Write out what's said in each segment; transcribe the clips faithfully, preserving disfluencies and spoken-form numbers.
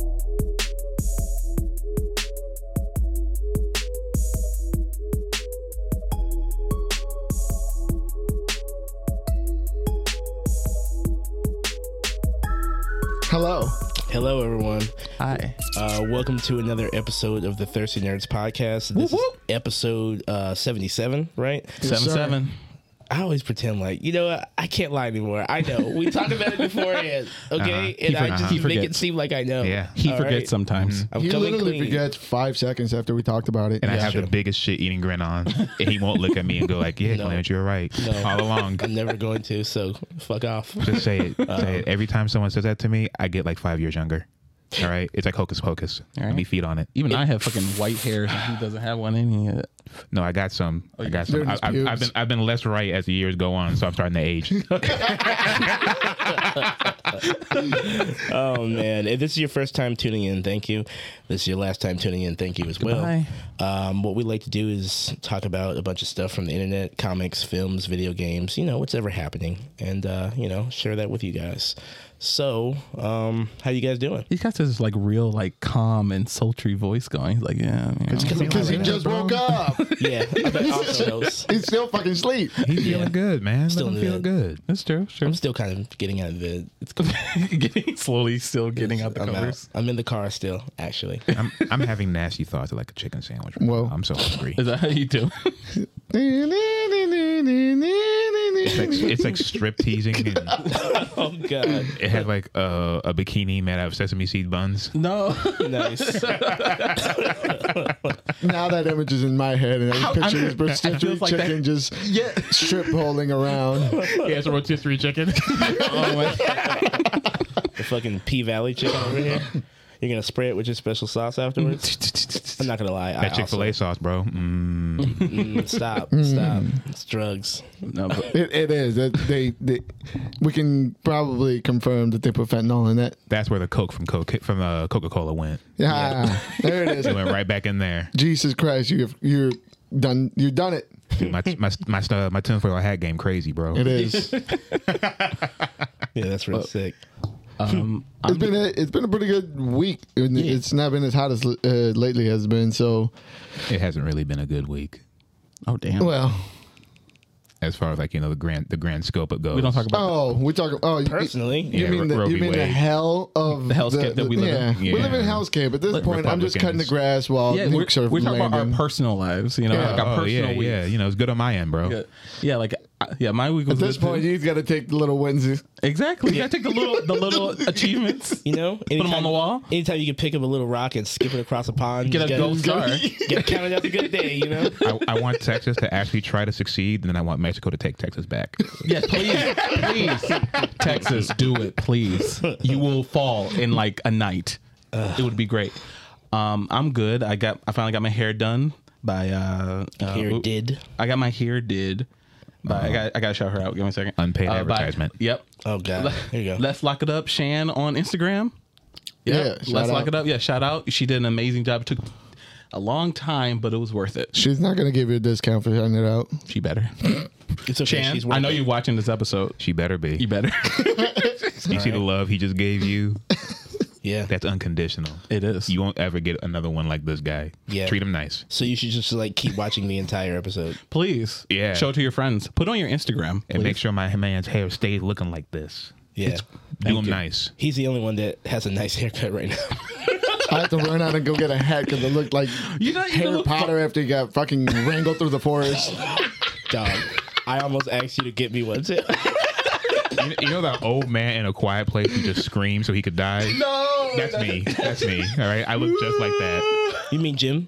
Hello. Hello, everyone. Hi. Uh, welcome to another episode of the Thirsty Nerds podcast. This Whoop, whoop. is episode uh, seventy-seven, right? Seven sir. seven. I always pretend like, you know what? I can't lie anymore. I know. We talked about it beforehand, okay? Uh-huh. And He I for- just he make forgets. it seem like I know. Yeah. He All forgets right? sometimes. I'm He coming literally clean. forgets five seconds after we talked about it. And I That's have true. the biggest shit eating grin on, and he won't look at me and go like, "Yeah, No. Clarence, you're right No. all along." I'm never going to, so fuck off. Just say it. Say it. Every time someone says that to me, I get like five years younger. All right, it's like hocus pocus. All Let right. me feed on it. Even I have fucking white hair, and he doesn't have one in yet. No, I got some. I got They're some. his I, I've, pubes. I've been I've been less right as the years go on, so I'm starting to age. Oh, man. If this is your first time tuning in, thank you. This is your last time tuning in, thank you as Goodbye. well. Um, what we like to do is talk about a bunch of stuff from the internet, comics, films, video games, you know, what's ever happening, and, uh, you know, share that with you guys. So, um, how you guys doing? He's got this like real, like calm and sultry voice going. He's like, yeah, you know. Because he just woke up. Yeah, I bet also knows. He's still fucking asleep. He's feeling good, man. Still Let him in feel the- good. That's true. Sure. I'm still kind of getting out of the. It's getting slowly, still getting out the I'm covers. I'm in the car still, actually. I'm I'm having nasty thoughts of like a chicken sandwich. Right Whoa. now. I'm so hungry. Is that how you do? It's like it's like strip teasing, and Oh God, it has like a, a bikini made out of sesame seed buns. No. nice. Now that image is in my head, and I picture this rotisserie like chicken that- just Yeah. strip holding around. Yeah, it's a rotisserie chicken. Oh my The fucking P Valley chicken over here. You're gonna spray it with your special sauce afterwards. I'm not gonna lie. I That Chick Fil A also- sauce, bro. Mm. Mm, stop, stop. It's drugs. No, but It, it is. It, they, they, we can probably confirm that they put fentanyl in it. That's where the Coke from Coke from uh, Coca Cola went. Yeah, there it is. It went right back in there. Jesus Christ, you you're done. You've done it. Dude, my my my uh, my tinfoil hat game crazy, bro. It is. Yeah, that's real sick. um, It's been a it's been a pretty good week. And It's not been as hot as uh, lately has been. So, It hasn't really been a good week oh damn. well, as far as like you know the grand the grand scope it goes. We don't talk about. oh, we're talking. Oh, you- Personally, You Yeah, mean the, Roe you v. mean the Wade. hell of The hellscape that we live yeah. in? We live in Yeah. hellscape. At this point, I'm just cutting the Republicans. grass while Yeah, we're, nukes are we're talking about our landing. personal lives. You know, Yeah. like our Oh personal yeah, weeks. yeah. You know it's good on my end, bro. Yeah, yeah, like uh, yeah, my week was At this good, point, too. you've got to take the little wins. Exactly. You gotta take the little the little achievements. you know, Put them on the wall. Anytime you can pick up a little rock and skip it across a pond, Get you a gold star. Get counted as a good day. You know. I, I want Texas to actually try to succeed, and then I want Mexico to take Texas back. Yes, please, please, Texas, do it, please. You will fall in like a night. It would be great. Um, I'm good. I got. I finally got my hair done by. Uh, uh, Here oop. did. I got my hair did. But I got. I got to shout her out. Give me a second. Unpaid Uh, by- advertisement. Yep. Oh God. There you go. Let's lock it up, Shan on Instagram. Yeah, Yep. shout Let's lock out. it up. Yeah, shout out. She did an amazing job. It took a long time, but it was worth it. She's not going to give you a discount for shouting it out. She better. It's okay. Shan, She's I know working. you're watching this episode. She better be. You better. You see the love he just gave you? Yeah. That's unconditional. It is. You won't ever get another one like this guy. Yeah. Treat him nice. So you should just like keep watching the entire episode. Please. Yeah. Show it to your friends. Put it on your Instagram. And please. make sure my man's hair stays looking like this. Yeah. Do him you. nice. He's the only one that has a nice haircut right now. I had to run out and go get a hat because it looked like You know, you Harry look- Potter after he got fucking wrangled through the forest. Dog. I almost asked you to get me one too. You, you know that old man in a quiet place who just screamed so he could die? No. That's me. That's me. All right. I look just like that. You mean Jim?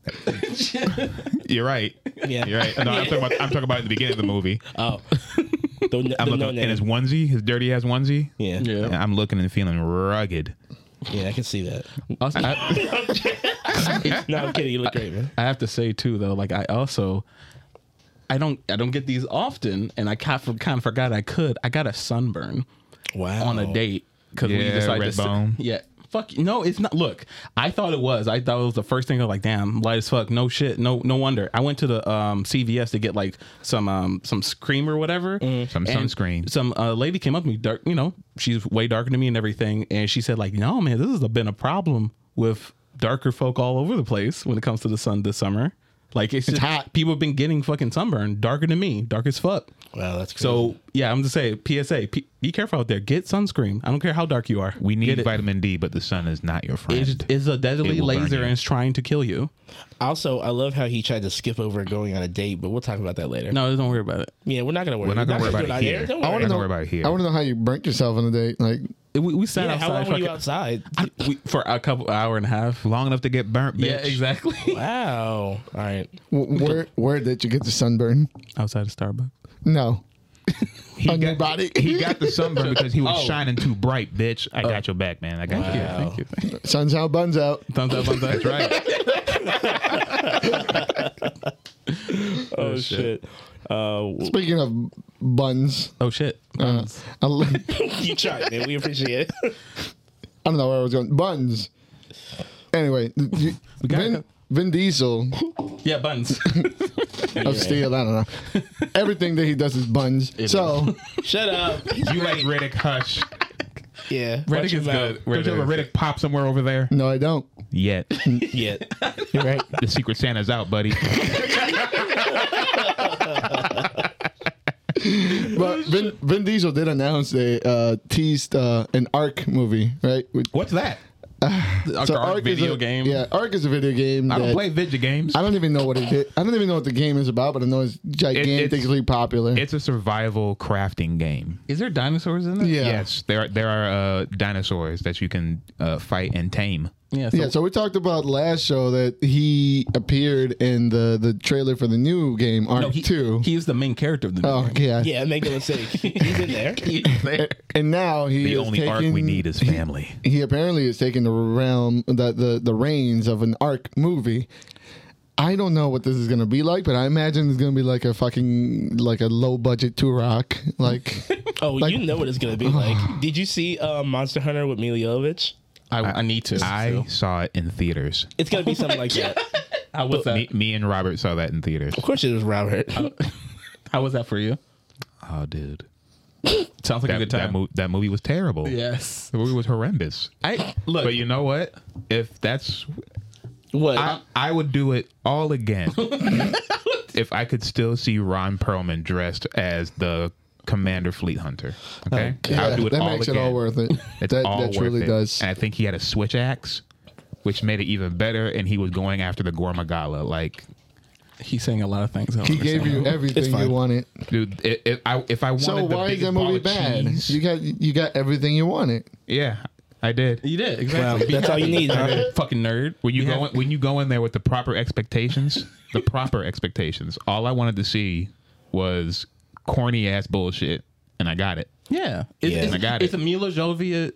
You're right. Yeah. You're right. No, I'm talking about. I'm talking about at the beginning of the movie. Oh. The, the I'm no looking in name. his onesie, his dirty ass onesie. Yeah. Yeah. And I'm looking and feeling rugged. Yeah, I can see that. Also, I, No, I'm kidding. You look great, man. I have to say too, though, like I also, I don't, I don't get these often, and I kind of, kind of forgot I could. I got a sunburn Wow. on a date because we Yeah, decided red to. bone. Yeah. fuck? No, it's not. Look, I thought it was. I thought it was the first thing. I was like, damn, light as fuck. No shit. No, no wonder. I went to the um, C V S to get like some um, some cream or whatever. Mm. Some and sunscreen. Some uh, lady came up to me, dark. You know, she's way darker than me and everything, and she said like, no, man, this has been a problem with darker folk all over the place when it comes to the sun this summer. Like it's, It's just, hot. people have been getting fucking sunburn darker than me, dark as fuck. Wow, that's crazy. So yeah, I'm just saying, P S A, P- be careful out there. Get sunscreen. I don't care how dark you are. We need Get it. vitamin D, but the sun is not your friend. It's, it's a deadly It will burn laser you. and it's trying to kill you. Also, I love how he tried to skip over going on a date, but we'll talk about that later. No, don't worry about it. Yeah, we're not gonna worry. We're not gonna worry about do it out here. Don't I worry. want to Don't know. worry about it here. I want to know how you burnt yourself on a date. Like, It- we, we sat Yeah, outside how long were you fucking- outside? I- we- for a couple hour and a half. Long enough to get burnt, bitch. Yeah, exactly. Wow. All right. w- where where did you get the sunburn? Outside of Starbucks. No, He on got, your body. He got the sunburn because he was Oh. shining too bright, bitch. I got your back, man. I got you. Wow. Thank you. Thank you. Sun's out, buns out. Thumbs up, thumbs up. That's right. Oh shit. Uh, Speaking of buns, Oh shit. uh, I l- you tried, man. We appreciate it. I don't know where I was going. Buns. Anyway, you, got Vin, it. Vin Diesel Yeah, buns. of Steel. I don't know. Everything that he does is buns. So Shut up. You like Riddick? Hush. Yeah. Reddick Watch your is mouth. good. Don't you have a Riddick pop somewhere over there? no, I don't. Yet. Yeah. You're right. The Secret Santa's out, buddy. But Vin, Vin Diesel did announce they uh, teased uh, an Ark movie, right? With- What's that? so Ark video is a, game. Yeah, Ark is a video game. I don't that- play video games. I don't even know what it is. I don't even know what the game is about, but I know it's gigantically popular. It's a survival crafting game. Is there dinosaurs in it? yeah. Yes, there are, there are uh, dinosaurs that you can uh, fight and tame. Yeah. So, Yeah, so we talked about last show that he appeared in the, the trailer for the new game, Ark no, he, two. he is the main character of the oh, movie. yeah. Yeah, make no mistake. He's in there. And, and now he The is only taking, arc we need is family. He apparently is taking the realm, the, the, the reins of an Ark movie. I don't know what this is going to be like, but I imagine it's going to be like a fucking, like a low budget Turok. Like, Oh, Like- you know what it's gonna be like. Did you see uh, Monster Hunter with Mila Jovovich? I, I need to. I still. saw it in theaters. It's gonna be something like that. How was that? Me, me and Robert saw that in theaters. Of course, it was Robert. How was that for you? Oh, dude. Sounds like a That, good that, time. mo- that movie was terrible. Yes. The movie was horrendous. I look. But you know what? If that's... What? I, I would do it all again. If I could still see Ron Perlman dressed as the Commander Fleet Hunter. Okay? I yeah, would do it that all makes again. it all worth it. It's that all that worth truly it. does. And I think he had a switch axe, which made it even better. And he was going after the Gormagala. Like, He's saying a lot of things. I don't He gave understand. you everything fine. you wanted. dude, if, if I if I wanted So the why is biggest that ball movie of bad? cheese- You got you got everything you wanted. yeah, I did. You did Well, exactly. Be that's all you happy. need, huh? Fucking nerd. When you Be go happy. in, when you go in there with the proper expectations, the proper expectations. All I wanted to see was corny ass bullshit, and I got it. Yeah. It's, Yeah. it's, I got it's it. a Mila Jovia,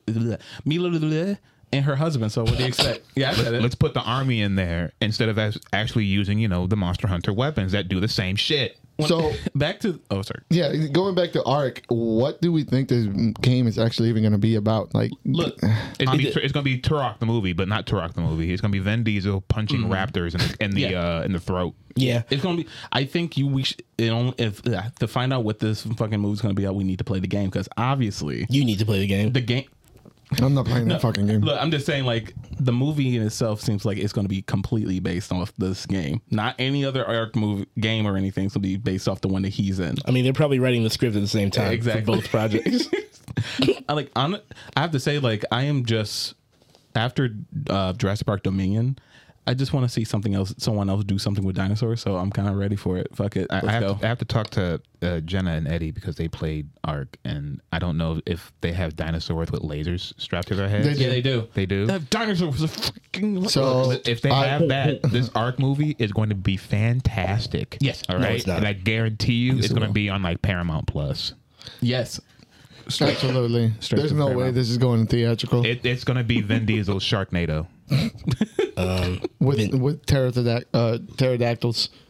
Mila and her husband. So what do you expect? Yeah, I said it. Let's put the army in there instead of as- actually using, you know, the Monster Hunter weapons that do the same shit. So Back to oh sorry. yeah, going back to Ark, what do we think this game is actually even going to be about? Like, Look, It's gonna, be, it's gonna be Turok the movie, but not Turok the movie. It's gonna be Vin Diesel punching raptors in the in the, Yeah. uh, in the throat. Yeah. it's gonna be. I think you we sh- it only, if uh, to find out what this fucking movie's gonna be about, we need to play the game because obviously You need to play the game. the game. I'm not playing that fucking game. Look, I'm just saying, like the movie in itself seems like it's going to be completely based off this game, not any other Ark movie game or anything. It's going to be based off the one that he's in. I mean, they're probably writing the script at the same time Exactly. for both projects. I like. I'm, I have to say, like, I am just after uh, Jurassic Park Dominion. I just want to see something else, someone else do something with dinosaurs. So I'm kind of ready for it. Fuck it, I, let's I, have go. to, I have to talk to uh, Jenna and Eddie because they played Ark, and I don't know if they have dinosaurs with lasers strapped to their heads. They do. yeah, they do. They do. They have dinosaurs. With freaking So If they I- have that, this Ark movie is going to be fantastic. Yes. all No, right, it's not. and I guarantee you, Yes, it's it going to will. be on like Paramount Plus. yes, Absolutely. straight There's to no way Paramount. this is going theatrical It, it's going to be Vin Diesel's Sharknado. Um, with Vin- with pterodact- uh, pterodactyls.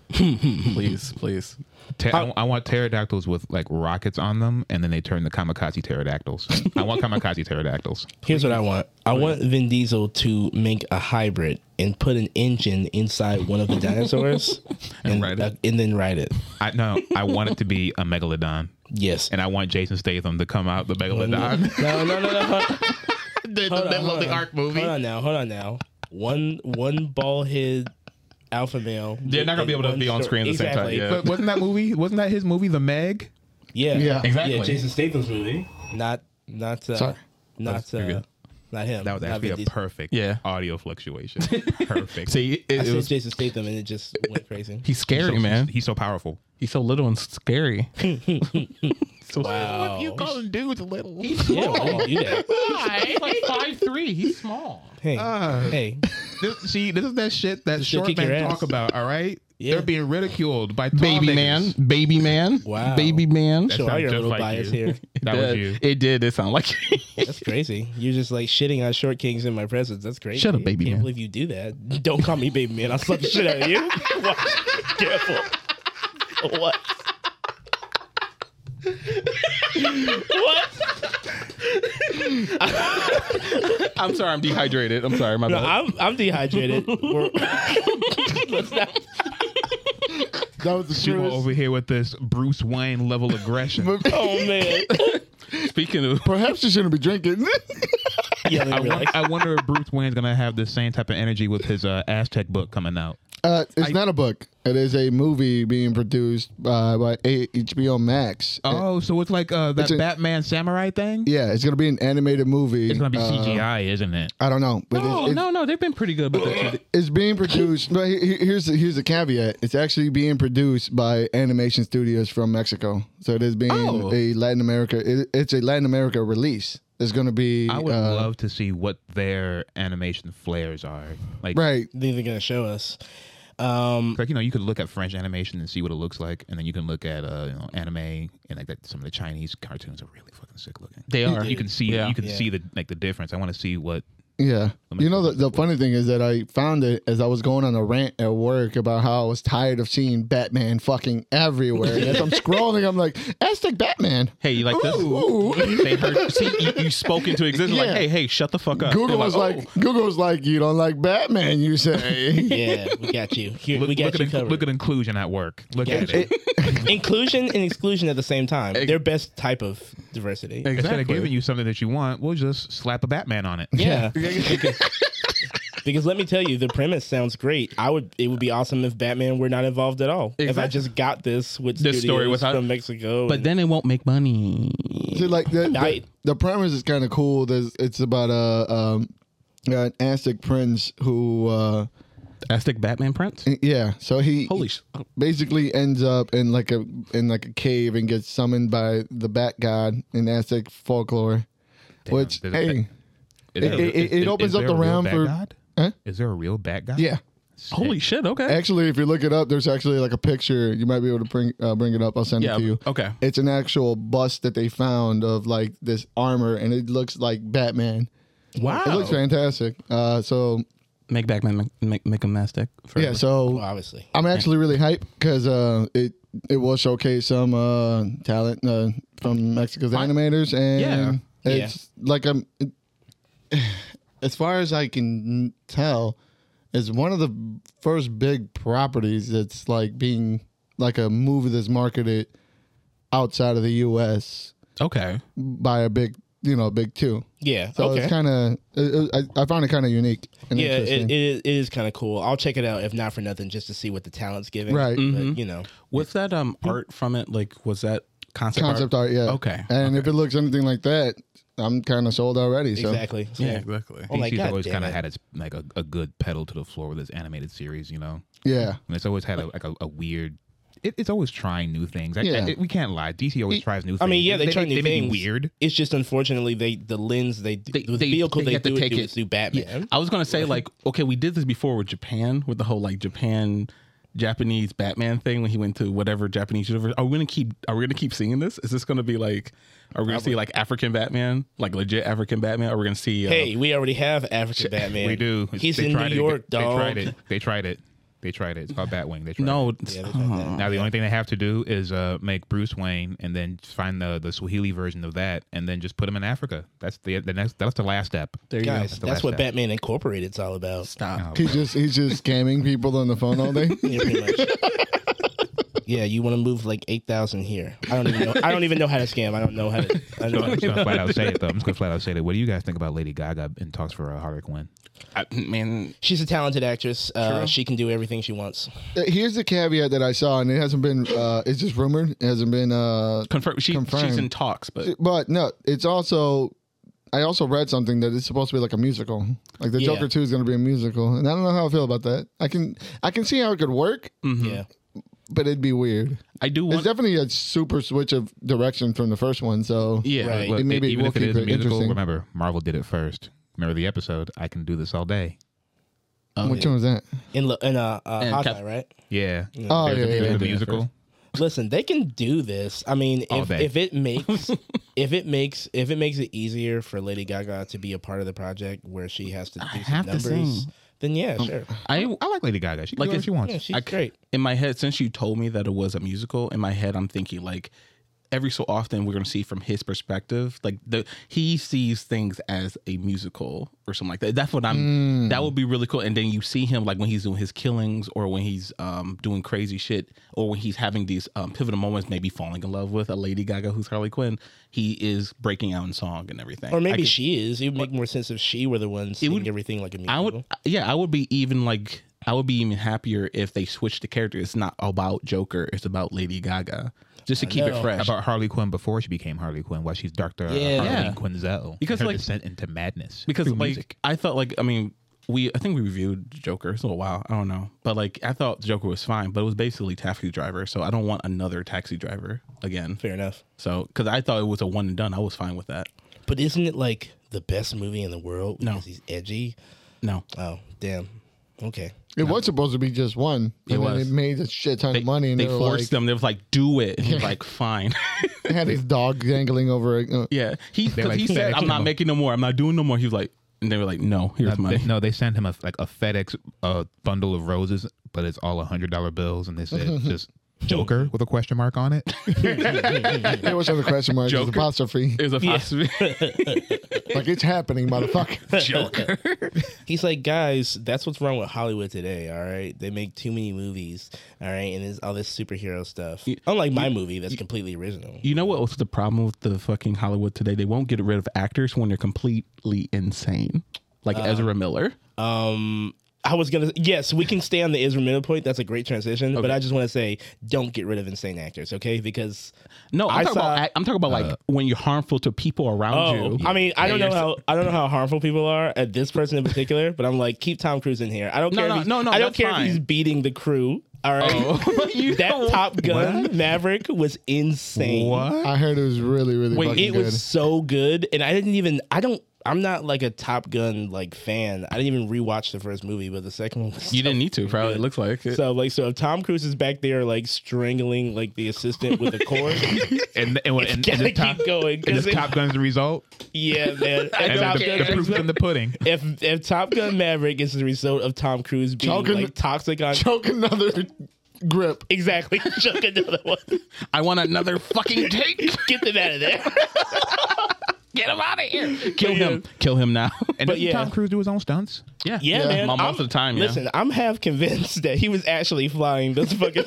please, please. Ter- I, I want pterodactyls with like rockets on them, and then they turn to kamikaze pterodactyls. I want kamikaze pterodactyls. Here's what I want. I want Vin Diesel to make a hybrid and put an engine inside one of the dinosaurs And and, ride it. uh, and then ride it. I no, I want it to be a megalodon, Yes. and I want Jason Statham to come out the megalodon. No, no, no, no. Hold, the hold on, middle hold of the on. Ark movie. Hold on now. Hold on now. One one bald head alpha male. They're not gonna be able to One be on story- screen at the same time, Exactly. yeah. But wasn't that movie? Wasn't that his movie, The Meg? Yeah. Yeah. Exactly. Yeah, Jason Statham's movie. Not not uh, Sorry. not You're uh, good. not him. That was Not actually Vin a Diesel. perfect Yeah. audio fluctuation. Perfect. See, I it, it said was, Jason Statham and it just went crazy. he's scary, so, man. He's so powerful. He's so little and scary. so Wow. him dudes little. Yeah, why do you do that? He's like five three. He's small. Hey, Uh, hey. This, see, this is that shit that Still short kick your men ass. talk about. All right, Yeah. they're being ridiculed by tall Baby niggas. man, baby man, Wow. baby man. Show all sounds your just little like bias you. here. That was you. It did. It sounded like. That's crazy. You're just like shitting on short kings in my presence. That's crazy. Shut up, baby Can't man. believe you do that. Don't call me baby man. I'll slap the shit out of you. What? Careful. What? What? I'm sorry. I'm dehydrated. I'm sorry. My No, bad. I'm I'm dehydrated. We're- Let's not- That was the Shimo truest. over here with this Bruce Wayne level aggression. Oh man. Speaking of, Perhaps you shouldn't be drinking. Yeah, I, relax. wonder, I wonder if Bruce Wayne's gonna have the same type of energy with his uh, Aztec book coming out. Uh, it's not a book. It is a movie being produced uh, by H B O Max. Oh, so it's like uh, that It's a- Batman Samurai thing. Yeah, it's gonna be an animated movie. It's gonna be Uh, C G I, isn't it? I don't know, but no, it's, it's, no, no. They've been pretty good about that. it's being produced. But he- he- here's the, here's the caveat: it's actually being produced by animation studios from Mexico. So it is being Oh. a Latin America. It, it's a Latin America release. It's gonna be. I would uh, love to see what their animation flares are. Like, right. They're gonna show us. Um, like you know, you could look at French animation and see what it looks like, and then you can look at uh, you know, anime and like that. Some of the Chinese cartoons are really fucking sick looking. They are. You can see, Yeah. you can Yeah. see the like the difference. I want to see what. Yeah. me You know, the, see the funny thing is that I found it as I was going on a rant at work about how I was tired of seeing Batman fucking everywhere. And as I'm scrolling, I'm like, Aztec Batman. Hey, you like this? Ooh. They heard. See, you, you spoke into existence. Yeah. Like, hey, hey, shut the fuck up. Google They're was "Oh." like, Google was like, you don't like Batman, you say. yeah, we got you. Here, Look, we got look you at covered. look at inclusion at work. Look Yeah. at it. Inclusion and exclusion at the same time. Their best type of diversity. Instead exactly. of giving you something that you want, we'll just slap a Batman on it. Yeah. because, because let me tell you, the premise sounds great. I would. It would be awesome if Batman were not involved at all. If I Exactly. just got this with This story studios without- from Mexico. But and- then it won't make money. See, like the, the, I- the premise is kind of cool. There's, it's about a um, an Aztec prince who, uh, Aztec Batman Prince. yeah. So he Holy sh! basically ends up in like a in like a cave and gets summoned by the Bat God in Aztec folklore. Which There's a hey, Is It- there- it- is- it is- opens is up there the a real realm Bat for- God? Huh? Is there a real Bat God? yeah. Holy shit! Okay. Actually, if you look it up, there's actually like a picture. You might be able to bring uh, bring it up. I'll send Yeah. it to you. Okay. It's an actual bust that they found of like this armor, and it looks like Batman. wow. It looks fantastic. Uh, so Make Batman make make, make him Aztec. forever. yeah, so Well, obviously. I'm actually really hyped because uh, it it will showcase some uh, talent uh, from Mexico's animators, and Yeah. it's like I'm. It, as far as I can tell, it's one of the first big properties that's like being like a movie that's marketed outside of the U S Okay. by a big, you know, big two. Yeah. So okay. it's kind of, I, I found it kind of unique and yeah, it, interesting. it is, it is kind of cool. I'll check it out if not for nothing, just to see what the talent's giving. Right. But, you know, Was that um art from it? Like, was that concept, Concept art, yeah. Okay, And if it looks anything like that, I'm kind of sold already. So exactly. So, Yeah, exactly. Oh my D C's God always damn kind of it. had its like a, a good pedal to the floor with its animated series, you know. yeah, And it's always had a, like a, a weird. It, it's always trying new things. I, Yeah. I- we can't lie. D C always tries new things. I mean, yeah, they, try they, new they things. Make it weird. It's just unfortunately they the lens they, They- the they- vehicle they they, have to do it take through it- is through Batman. I was gonna say like, okay, we did this before with Japan with the whole like Japan Japanese Batman thing when he went to whatever Japanese universe. Are we gonna keep? Are we gonna keep seeing this? Is this gonna be like? Are we gonna see like African Batman, like legit African Batman? Or are we gonna see? Uh, Hey, we already have African Batman. We do. He's They in tried New it. York, they, dog. They tried it. They tried it. They tried it. It's called Batwing. They tried No, it. it's- Yeah, they tried that. Now the only thing they have to do is uh, make Bruce Wayne and then find the the Swahili version of that and then just put him in Africa. That's the the next. That's the last step. there you Guys, go. the that's last what step. Batman Incorporated's all about. Stop. He just he's just scamming people on the phone all day. Yeah, pretty much. Yeah, you want to move like eight thousand here. I don't even know. I don't even know how to scam. I don't know how to. I don't know So how I'm to just gonna flat out say it though. I'm just gonna flat out say that. What do you guys think about Lady Gaga in talks for uh, Harley Quinn? I, man, She's a talented actress. Uh, she can do everything she wants. Uh, Here's the caveat that I saw, and it hasn't been. Uh, it's just rumored. It hasn't been. Uh, confirm. She, Confirmed. she's in talks, but but no, it's also. I also read something that it's supposed to be like a musical. Like the Yeah. Joker two is going to be a musical, and I don't know how I feel about that. I can I can see how it could work, Yeah. but it'd be weird. I do It's want. definitely a super switch of direction from the first one. So Yeah, Right. Look, maybe even we'll if it keep is a it musical, interesting. remember Marvel did it first. Remember the episode? I can do this all day. which one was that? In lo- in uh, uh And Hawkeye, Cap- right? Yeah. Oh There's yeah, a, yeah, there's yeah. a musical. Listen, they can do this. I mean, All if day. if it makes if it makes if it makes it easier for Lady Gaga to be a part of the project where she has to do some have to numbers, sing. then yeah, sure. I I like Lady Gaga. She can Like do whatever it's- she wants. Yeah, she's I- great. in my head, since you told me that it was a musical, in my head I'm thinking like every so often we're gonna see from his perspective, like the he sees things as a musical or something like that. That's what I'm. That would be really cool. And then you see him like when he's doing his killings or when he's um, doing crazy shit or when he's having these um, pivotal moments, maybe falling in love with a Lady Gaga who's Harley Quinn. He is breaking out in song and everything. Or maybe I could- she is. It would make more sense if she were the one singing would- everything like a musical. I would, yeah, I would be even like, I would be even happier if they switched the character. It's not about Joker; it's about Lady Gaga, just to keep know. it fresh. About Harley Quinn before she became Harley Quinn, while she's Doctor Yeah. Harley Yeah. Quinzel. Because, her like- descent into madness. because through like music. I felt like I mean we I think we reviewed Joker. It's a little while, I don't know, but like I thought Joker was fine, but it was basically Taxi Driver. So I don't want another Taxi Driver again. Fair enough. So because I thought it was a one and done, I was fine with that. But isn't it like the best movie in the world No. because he's edgy? No, Oh, damn. Okay. It was supposed to be just one. It and then was. it made a shit ton they, of money, and they they, were forced like, them. They was like, "Do it," and he was like, "Fine." they had his dog dangling over it. Uh, Yeah, he They, 'cause like, he said, FedEx "I'm not him. making no more. I'm not doing no more." He was like, and they were like, "No, here's No, money." they, no, they sent him a like a FedEx uh, bundle of roses, but it's all a hundred dollar bills, and they said just Joker with a question mark on it. It was on the question mark. It was Joker? apostrophe. It was a philosophy. Like it's happening, motherfucker. Joker. He's like, guys, that's what's wrong with Hollywood today, all right? They make too many movies, all right? And there's all this superhero stuff. Unlike my movie that's completely original. You know what was the problem with the fucking Hollywood today? They won't get rid of actors when they're completely insane, like Ezra Miller. Um, I was going to, yes, we can stay on the Ezra Miller point. That's a great transition. But Okay. I just want to say, don't get rid of insane actors, okay? Because, No, I'm I talking saw- about. act- I'm talking about like when you're harmful to people around oh, you. I mean, I don't Yeah, know you're how I don't know how harmful people are at this person in particular, but I'm like, keep Tom Cruise in here. I don't No, care. no, if he's, no, no, I don't that's care fine. if he's beating the crew. All right, Oh. You that know- Top Gun Maverick was insane. What? I heard it was really, really Wait, fucking It good. was so good, and I didn't even. I don't. I'm not like a Top Gun like fan. I didn't even rewatch the first movie, but the second one was You so didn't need to. Probably. It good. looks like it. So like so if Tom Cruise is back there like strangling like the assistant with a cord, and and, and, and, gotta this top, keep going. and 'cause this it- Top Gun's the result. yeah, man. I If don't Top, the, care. the Gun, proof's in the pudding. if if Top Gun Maverick is the result of Tom Cruise being Choking- like toxic on Choke another grip. exactly, choke another one. I want another fucking take. Get them out of there. Get him out of here. Kill yeah. him. Kill him now. And But doesn't yeah. Tom Cruise do his own stunts? yeah. Yeah, man. Most I'm- of the time. Yeah. Listen, I'm half convinced that he was actually flying this fucking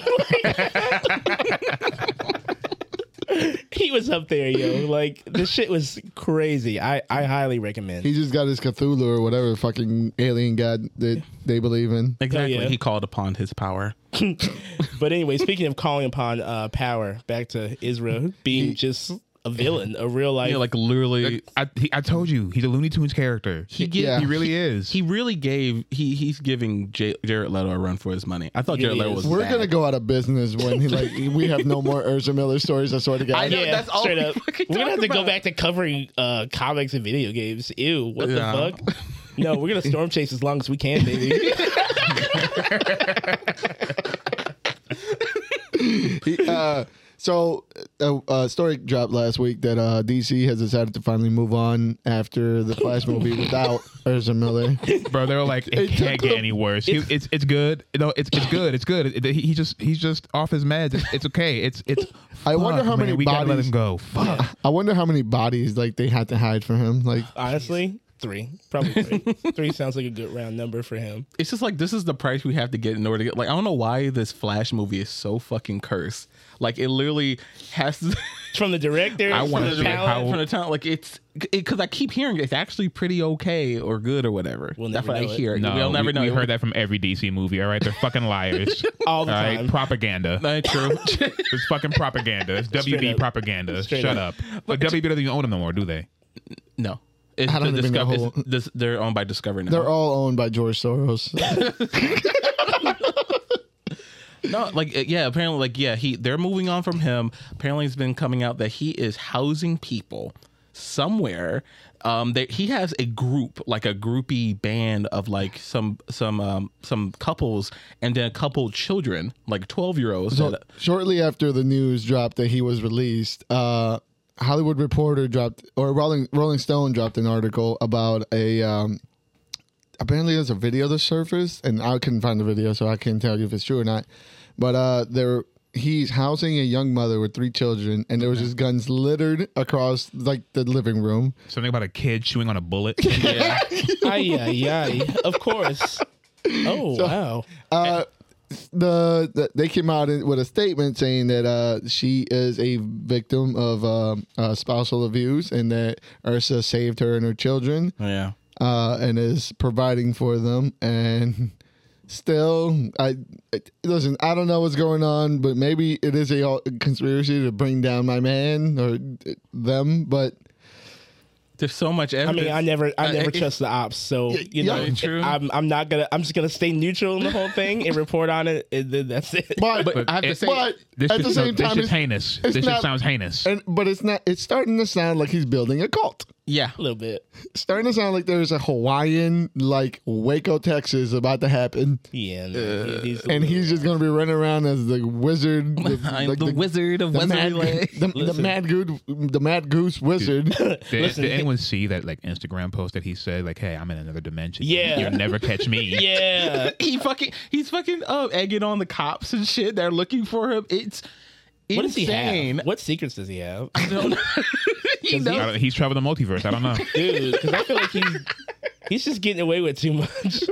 plane. He was up there, yo. Like, the shit was crazy. I, I highly recommend. He just got his Cthulhu or whatever fucking alien god that they believe in. Exactly. yeah. He called upon his power. But anyway, speaking of calling upon uh, power, back to Israel being just a villain, a real life. Yeah, like literally. I, he, I told you, he's a Looney Tunes character. He He, gi- Yeah. he really is. He really gave. He he's giving J- Jared Leto a run for his money. I thought He Jared really Leto is. was. We're bad. gonna go out of business when he like we have no more Ezra Miller stories. I swear to God. I know. yeah, that's all straight we up. fucking We're gonna talk have to go about. back to covering uh, comics and video games. Ew, what Yeah. the fuck? No, we're gonna storm chase as long as we can, baby. He, uh, So, a uh, uh, story dropped last week that uh, D C has decided to finally move on after the Flash movie without Ezra Miller. Bro, they were like, it, It can't took get them- any worse. He, it's it's good. No, it's it's good. It's good. It- he, he just he's just off his meds. It's, it's okay. It's it's. I wonder fuck, how many man, we gotta let bodies- him go. Fuck. I wonder how many bodies like they had to hide for him. Like, Honestly, three. Probably three. Three sounds like a good round number for him. It's just like this is the price we have to get in order to get. Like I don't know why this Flash movie is so fucking cursed. Like it literally has to. From the director, I from wanna the see talent. how- From the time, like it's because I keep hearing it's actually pretty okay or good or whatever. We'll That's never what I know it. hear. No, we'll never we, know. we heard that from every D C movie. All right, they're fucking liars. All the all right, time. propaganda. That's true. It's fucking propaganda. It's W B up. propaganda. Straight Shut up. up. But W B doesn't even own them no more, do they? No, it's I don't the even know Discover- who- it's- this- they're owned by Discovery now. they're all owned by George Soros. No, like uh, yeah, apparently, like yeah, he they're moving on from him. Apparently, it's been coming out that he is housing people somewhere. Um, that he has a group, like a groupie band of like some some um some couples and then a couple children, like twelve year olds. So, shortly after the news dropped that he was released, uh, Hollywood Reporter dropped, or Rolling Rolling Stone dropped an article about a. Um, apparently, there's a video that surfaced, and I couldn't find the video, so I can't tell you if it's true or not. But uh, there, he's housing a young mother with three children, and there was just guns littered across like the living room. Something about a kid chewing on a bullet. yeah, Ay, ay, ay. Of course. Oh, wow. Uh, the, the they came out in, with a statement saying that uh, she is a victim of um uh, spousal abuse, and that Ursa saved her and her children, yeah. uh, and is providing for them. And still, I listen. I don't know what's going on, but maybe it is a conspiracy to bring down my man or them. But There's so much I evidence. mean, I never, I Uh, never it- trust the ops. So you yeah, know, true. I'm, I'm not gonna, I'm just gonna stay neutral in the whole thing and report on it, and then that's it. but, But I have to it- say, but This at just, the same this time, just it's, heinous. it's This not- just sounds heinous. and, but it's not. It's starting to sound like he's building a cult. yeah, A little bit. It's starting to sound like there's a Hawaiian, like Waco, Texas, about to happen. Yeah. No, he- he's, And he's just gonna be running around as the wizard, the, I'm like the, wizard of the mad, Wizardland. the, the mad goose, the mad goose wizard. Did, Listen. did anyone see that like Instagram post that he said like, "Hey, I'm in another dimension. Yeah. You'll never catch me." yeah. he fucking he's fucking uh, egging on the cops and shit. They're looking for him. It's What does he insane. have? What secrets does he have? I don't know. he I knows. don't- he's traveled the multiverse. I don't know. Dude, because I feel like he's, he's just getting away with too much.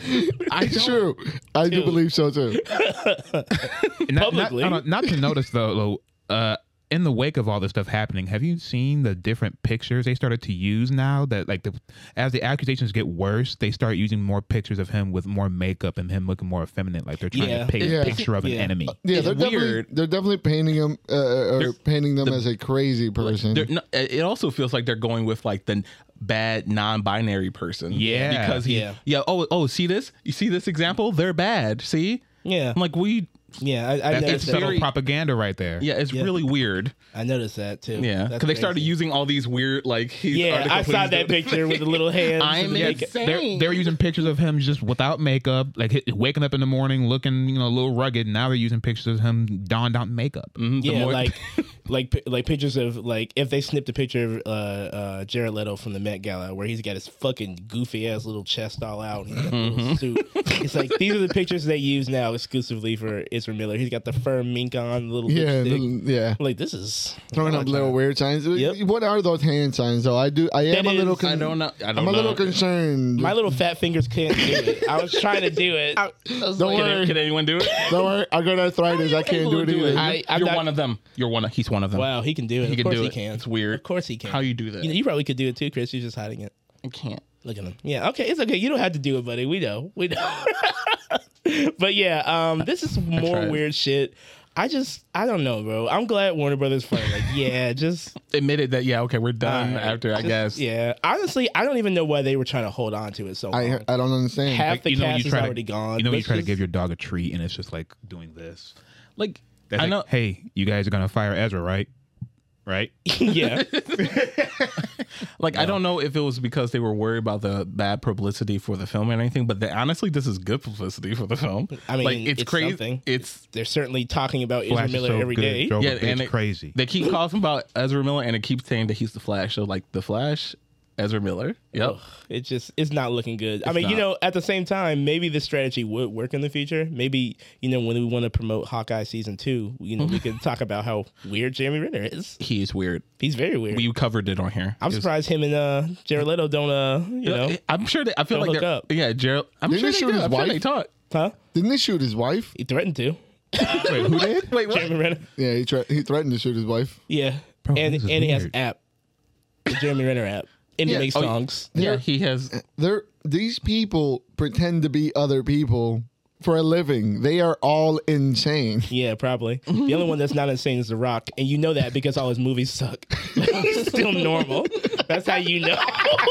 I It's don't, true. I do Dude. believe so too. not, not, Publicly. I don't- not to notice though, though, uh, in the wake of all this stuff happening, have you seen the different pictures they started to use now? That like the as the accusations get worse, they start using more pictures of him with more makeup and him looking more effeminate, like they're trying Yeah. to paint Yeah. a picture of an Yeah. enemy. Yeah, It's they're definitely weird. they're definitely painting him uh, or They're- painting them the- as a crazy person. they're no, it also feels like they're going with like the bad non-binary person. Yeah. because he, Yeah. yeah. Oh, oh, see this? You see this example? They're bad. See? Yeah. I'm like, we. Yeah. I, I That's noticed subtle that. propaganda right there. Yeah, it's Yeah. really weird. I noticed that too. Yeah, That's because they started crazy. using all these weird like. His Yeah, I articles saw when he's that doing- picture with the little hands. I'm and the makeup. insane. They're, they're using pictures of him just without makeup, like hi- waking up in the morning looking, you know, a little rugged. Now they're using pictures of him donned out makeup. Mhm, the Yeah, more- like, like, pi- like pictures of like if they snipped a picture of uh, uh, Jared Leto from the Met Gala where he's got his fucking goofy ass little chest all out, and he's got a little suit. It's like these are the pictures they use now exclusively for Ezra Miller. He's got the fur mink on, the little yeah, lipstick. little- yeah. I'm like this is Throwing up little weird signs. Yep. What are those hand signs though? I do. I am That a little. is- Con- I don't know. I don't I'm a know. little concerned. My little fat fingers can't do it. I was trying to do it. I, Don't Can, worry. can anyone do it? Don't worry. I got arthritis. I can't do it either. I- I'm You're not- one of them. You're one. Of, he's one of them. wow, he can do it. He of can course do he it. can. It's weird. Of course he can. How you do that? You know, you probably could do it too, Chris. You're just hiding it. I can't. Look at him. Yeah. Okay. It's okay. You don't have to do it, buddy. We know. We know. But yeah, um, this is more tried. weird shit. I just, I don't know, bro. I'm glad Warner Brothers finally, like, yeah, just Admitted that. Yeah. Okay. We're done. alright. After I Just- guess. yeah. Honestly, I don't even know why they were trying to hold on to it so long. I I don't understand. Half the you know, when cast you is try already to, gone. You know, when you Let's try to just- give your dog a treat and it's just like doing this. Like That's I like, know. hey, you guys are gonna fire Ezra, right? right? Yeah. Like, I don't know if it was because they were worried about the bad publicity for the film or anything, but the, honestly, this is good publicity for the film. I mean, like, it's, it's crazy. something. It's They're certainly talking about Flash Ezra is Miller so every good. day. Drove a Yeah, bitch and it- crazy. they keep calling about Ezra Miller, and it keeps saying that he's the Flash. So, like, the Flash, Ezra Miller. Yep. Ugh, it just it's not looking good. I mean, you not. know, at the same time, maybe this strategy would work in the future. Maybe, you know, when we want to promote Hawkeye season two, you know, we can talk about how weird Jeremy Renner is. He is weird. He's very weird. We covered it on here. I'm It was- surprised him and uh Jared Leto don't uh you know I'm sure they, I feel Don't like hook they're, up. yeah, Gerald. I'm Didn't sure they they shoot do. his I'm sure wife? they talk. huh? Didn't they shoot his wife? He threatened to. Wait, who did? Wait, what? Jeremy Renner. Yeah, he, tra- he threatened to shoot his wife. Yeah. Bro, and this is and he has weird. app. The Jeremy Renner app. And he Yeah. makes Oh, songs. Yeah, he has. They're, these people pretend to be other people for a living. They are all insane. Yeah, probably. The only one that's not insane is The Rock, and you know that because all his movies suck. He's still normal. That's how you know.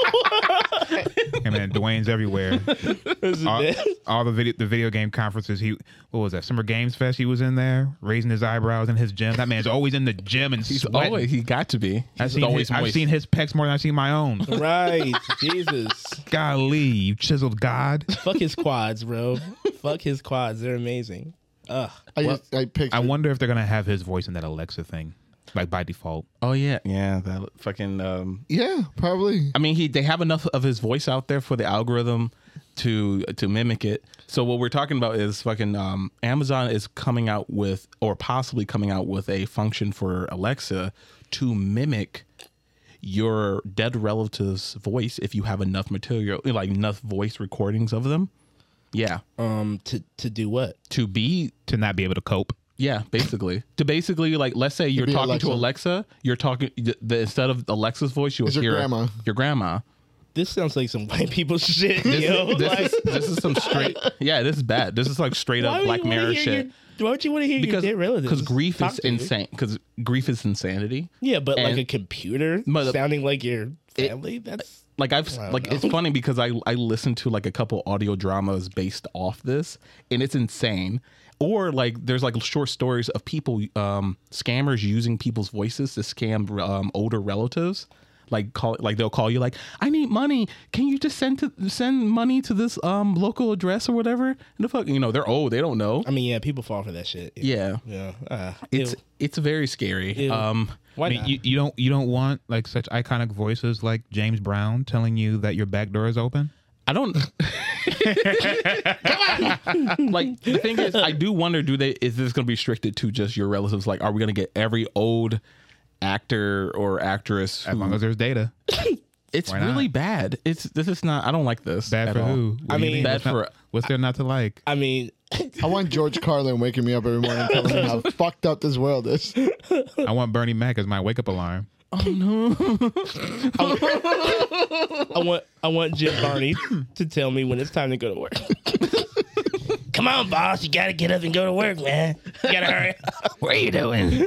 Hey man, Dwayne's everywhere. This is all, it. all the video the video game conferences. He what was that? Summer Games Fest. He was in there, raising his eyebrows in his gym. That man's always in the gym and He's sweating. always. He got to be. I've He's seen, always his, I've moist. seen his pecs more than I've seen my own. Right. Jesus. Golly, you chiseled God. Fuck his quads, bro. Fuck his quads. They're amazing. Ugh. I just, I picture. I wonder if they're gonna have his voice in that Alexa thing, like by default. Oh yeah, yeah. That fucking. Um, Yeah, probably. I mean, he they have enough of his voice out there for the algorithm to to mimic it. So what we're talking about is fucking um, Amazon is coming out with, or possibly coming out with, a function for Alexa to mimic your dead relative's voice if you have enough material, like enough voice recordings of them. Yeah, Um, to to do what? to be To not be able to cope. yeah, basically to basically like let's say you're be talking to Alexa. Alexa, you're talking the, the instead of Alexa's voice, you'll It's your hear grandma. your grandma. This sounds like some white people shit, yo. This Like, is this is some straight yeah this is bad. This is like straight why up would Black you wanna Mirror hear shit. Your, why would you want to hear Because your dead relatives? because grief talk is to you? insane. Because grief is insanity. Yeah, but like And- a computer But the- sounding like your family. That's Like I've I don't like know. it's funny because I I listened to like a couple audio dramas based off this, and it's insane. Or like there's like short stories of people um scammers using people's voices to scam um, older relatives. Like call like they'll call you like, I need money. Can you just send to send money to this um local address or whatever? And the fuck, you know, they're old, they don't know. I mean, yeah, people fall for that shit. Yeah, Yeah. Uh, it's ew. it's very scary. Ew. Um, Why I mean, not? you, you don't you don't want like such iconic voices like James Brown telling you that your back door is open. I don't. Like the thing is, I do wonder: do they? Is this going to be restricted to just your relatives? Like, are we going to get every old actor or actress? As who- long as there's data. it's why not? really bad. It's this is not. I don't like this. Bad at for all. who? What I do you mean- Bad what's, not- for- what's there not to like? I mean, I want George Carlin waking me up every morning and telling me how fucked up this world is. I want Bernie Mac as my wake up alarm. I want I want Jim Barney to tell me when it's time to go to work. Come on, boss, you gotta get up and go to work, man. You gotta hurry. What are you doing?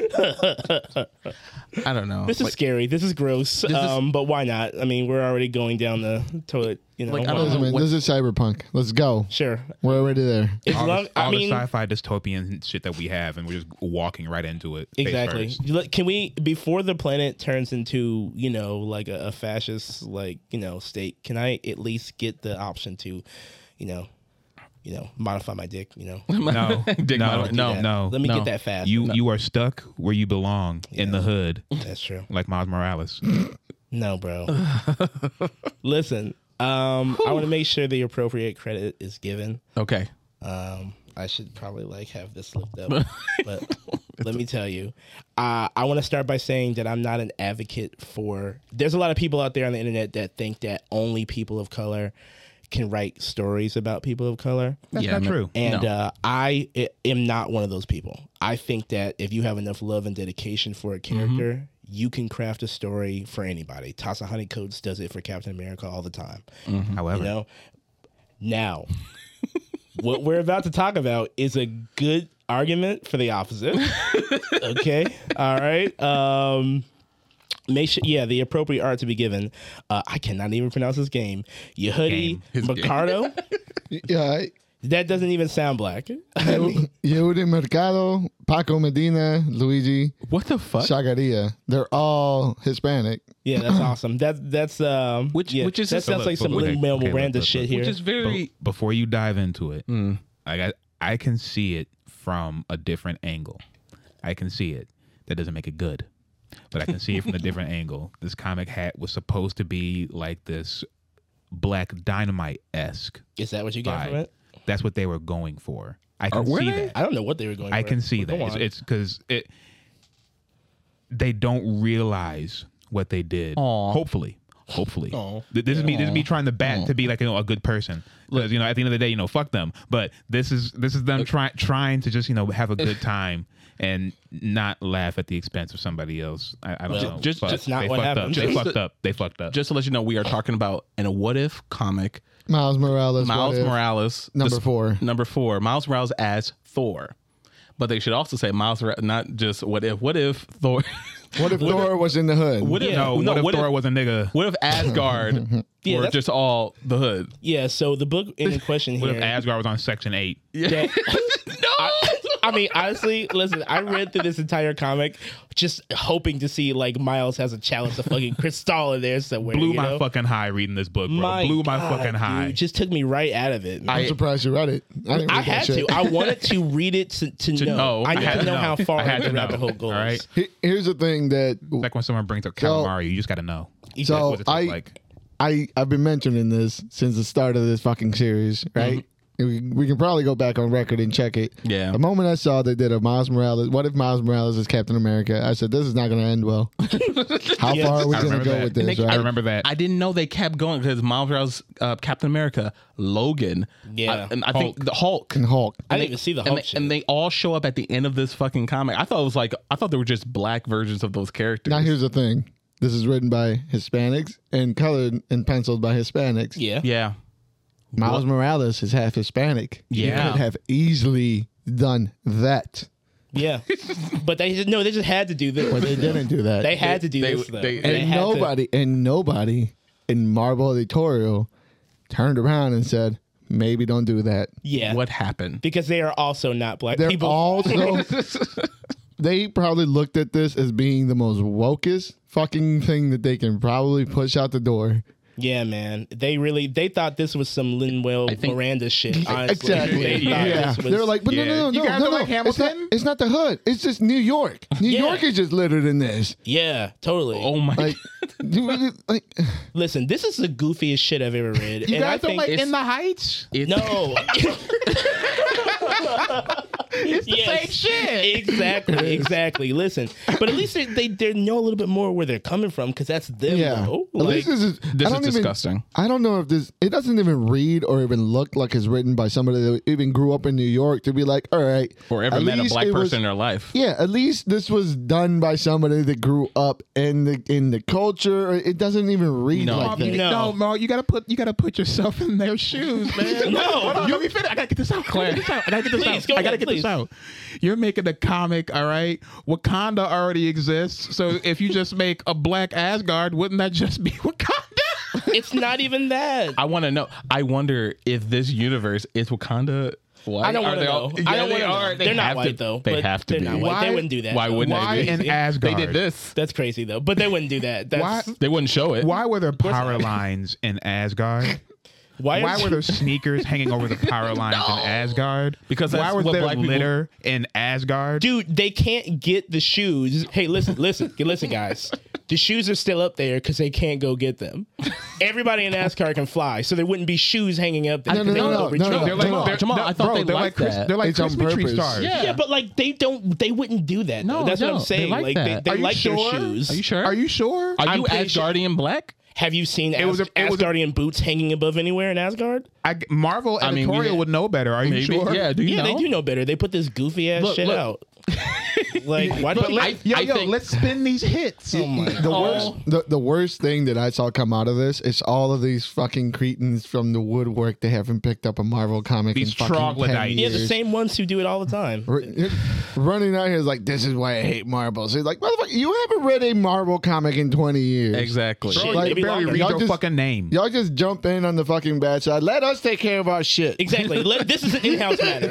I don't know. This is Like, scary. This is gross. is- um, but why not? I mean, we're already going down the toilet. You know, Like, I why don't not? know. Listen, man, what- this is cyberpunk. Let's go. Sure. We're already there. As all long, the, all I mean, the sci-fi dystopian shit that we have, and we're just walking right into it. face exactly. first. Look, can we before the planet turns into you know like a, a fascist like you know state? Can I at least get the option to, you know, you know, modify my dick? You know, No, Dick no, model- no, that. no. Let me no. get that fast. You you are stuck where you belong in the hood, That's true. like Miles Morales. No, bro. Listen, um, I want to make sure the appropriate credit is given. okay. Um, I should probably like have this looked up, but let me tell you, uh, I want to start by saying that I'm not an advocate for. There's a lot of people out there on the internet that think that only people of color can write stories about people of color. That's Yeah, not no- true. And No. uh, I i- am not one of those people. I think that if you have enough love and dedication for a character, you can craft a story for anybody. Tassa Honeycoats does it for Captain America all the time. However, You know? Now, what we're about to talk about is a good argument for the opposite. Okay? All right. Um, make sure, yeah, the appropriate art to be given. Uh, I cannot even pronounce this game. Yehudi Game. His game. Mercado. Yeah, I, That doesn't even sound black. I mean, Yehuda Mercado, Paco Medina, Luigi What the fuck? Chagaria. They're all Hispanic. yeah, that's awesome. That that's um, Which- yeah, which is- that so sounds look, like some but look, Lin-Manuel okay, look, Miranda look, shit look. here. Which is very. Be- before you dive into it, Mm. like I, I can see it from a different angle. I can see it. That doesn't make it good, but I can see it from a different angle. This comic hat was supposed to be like this Black Dynamite esque. Is that what you got from it? That's what they were going for. I can were see they? that. I don't know what they were going. I for. can see Go that. on. It's because it. They don't realize what they did. Aw. Hopefully, hopefully. Aw. Th- This is me. This is me trying to bat to be like you know a good person. Because you know at the end of the day, you know, fuck them. But this is this is them trying trying to just you know have a good time and not laugh at the expense of somebody else. I, I don't Well, know. just- Fuck. that's not they what fucked happened. Up. They Just fucked to- up. They fucked up. Just to let you know, we are talking about in a what if comic. Miles Morales. Miles What If, Morales, Number this- four. Number four, Miles Morales as Thor. But they should also say Miles, Morales, not just what if. What if Thor? What if Thor was in the hood? What if Yeah. no, no? what if what Thor if, was a nigga? what if Asgard Yeah, were that's- just all the hood? Yeah. So the book in question What here. if Asgard was on Section Eight? that- I, I mean, honestly, listen. I read through this entire comic just hoping to see like Miles has a chalice of fucking crystal in there somewhere. Blew you my know? fucking high reading this book, bro. My Blew my God, fucking high. dude, just took me right out of it. man. I'm surprised you read it. I, didn't I read that had shit. to. I wanted to read it to, to, To know. know. I I need had to to know know. how far I had the to rabbit know. hole goes. All right. He- Here's the thing that Like when someone brings up So- calamari, you just got to know. So, That's what it I- tastes like. I I've been mentioning this since the start of this fucking series, right? We, we can probably go back on record and check it. Yeah. The moment I saw they did a Miles Morales, what if Miles Morales is Captain America? I said, this is not going to end well. How Yes. far are we I going to remember go that. with this, And they- right? I remember that. I didn't know they kept going because Miles Morales, uh, Captain America, Logan, Yeah. I, and I think Hulk. the Hulk. and Hulk. I didn't even see the and Hulk they, shit. and they all show up at the end of this fucking comic. I thought it was like I thought they were just black versions of those characters. Now, here's the thing. This is written by Hispanics and colored and penciled by Hispanics. yeah. yeah, Miles Morales is half Hispanic. Yeah. You could have easily done that, Yeah. But they just, no, they just had to do this. but they didn't do that. They had to do They- this though. they- They and had to- nobody and nobody in Marvel editorial turned around and said, maybe don't do that. yeah. what happened? Because they are also not black They're people. also they probably looked at this as being the most wokest fucking thing that they can probably push out the door. Yeah, man. They really they thought this was some Lin-Manuel think- Miranda shit. Honestly. Exactly. They thought Yeah. this was, They're like, but Yeah. no, no, no, You no, guys no, don't no. like It's not, Hamilton? it's not the hood. It's just New York. New Yeah. York is just littered in this. yeah, totally. Oh my! Like, dude, like Listen, this is the goofiest shit I've ever read. You and guys I don't think like it's- In the Heights? It's- no. It's the Yes. same shit. Exactly, exactly. Listen, but at least they, they they know a little bit more where they're coming from because that's them. yeah. though. At Like, least this is This I is don't even- disgusting. I don't know if this. It doesn't even read or even look like it's written by somebody that even grew up in New York to be like, all right, Or ever at met a least black it person was- in their life. Yeah, at least this was done by somebody that grew up in the in the culture. It doesn't even read No. like that. No. No, Mo, you gotta put you gotta put yourself in their shoes, man. No. Hold on, let me finish. I gotta get this out. Claire. I gotta get this Please, out. go I gotta ahead, get please. this out. You're making a comic, all right? Wakanda already exists, so if you just make a black Asgard, wouldn't that just be Wakanda? it's not even that. I want to know. I wonder if this universe is Wakanda. White? I don't Are want to they all- know. Yeah, I don't they want to know. are. They They're not have white to- though. They but have to they're be. not white. Why- They wouldn't do that. Why though. wouldn't Why they? in They Asgard? did this. That's crazy though. But they wouldn't do that. That's, Why? They wouldn't show it. Why were there power lines in Asgard? Why, Why are were there sneakers hanging over the power lines in Asgard? Because why that's was what there black people- litter in Asgard? Dude, they can't get the shoes. Hey, listen, listen, listen, guys. The shoes are still up there because they can't go get them. Everybody in NASCAR can fly, so there wouldn't be shoes hanging up there. No, 'cause no, they no, can go no, retrieve no, them. they're like, Jamal, they're, Jamal, no, I thought bro, they they're liked like Chris, that. they're like It's on Christmas tree purpose. stars. Yeah. Yeah, but like they don't, they wouldn't do that. Though. No, That's what no, I'm they saying. like Like, that. they, Are they you like sure? their shoes. Are you sure? Are you sure? Are I'm you pretty sure- Asgardian black? Have you seen It As- was a- it was a- Asgardian boots hanging above anywhere in Asgard? I, Marvel I mean, we- editorial would know better. Are you Maybe. sure? Yeah. Do you Yeah, know? they do know better. They put this goofy ass Look, shit look. out. Like, why do But you? I, Yo, I yo, think, let's spin these hits. Oh my The Oh. worst, the, the worst thing that I saw come out of this is all of these fucking cretins from the woodwork that haven't picked up a Marvel comic These in fucking ten troglodytes. Yeah, years. the same ones who do it all the time. R- running out here is like, this is why I hate Marvels. It's like, motherfucker, you haven't read a Marvel comic in twenty years. exactly. Shit, Like, maybe Barely longer. read Y'all your just- fucking name. Y'all just jump in on the fucking bad side. Let us take care of our shit. Exactly. Let- This is an in-house matter.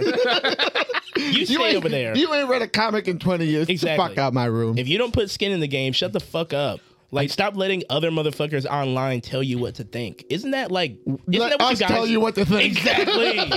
You You stay ain't, over there. you ain't read a comic in twenty years. Get Exactly. the fuck out my room. If you don't put skin in the game, shut the fuck up. Like, stop letting other motherfuckers online tell you what to think. Isn't that like? Isn't Let that what us you guys tell you what to think. Exactly.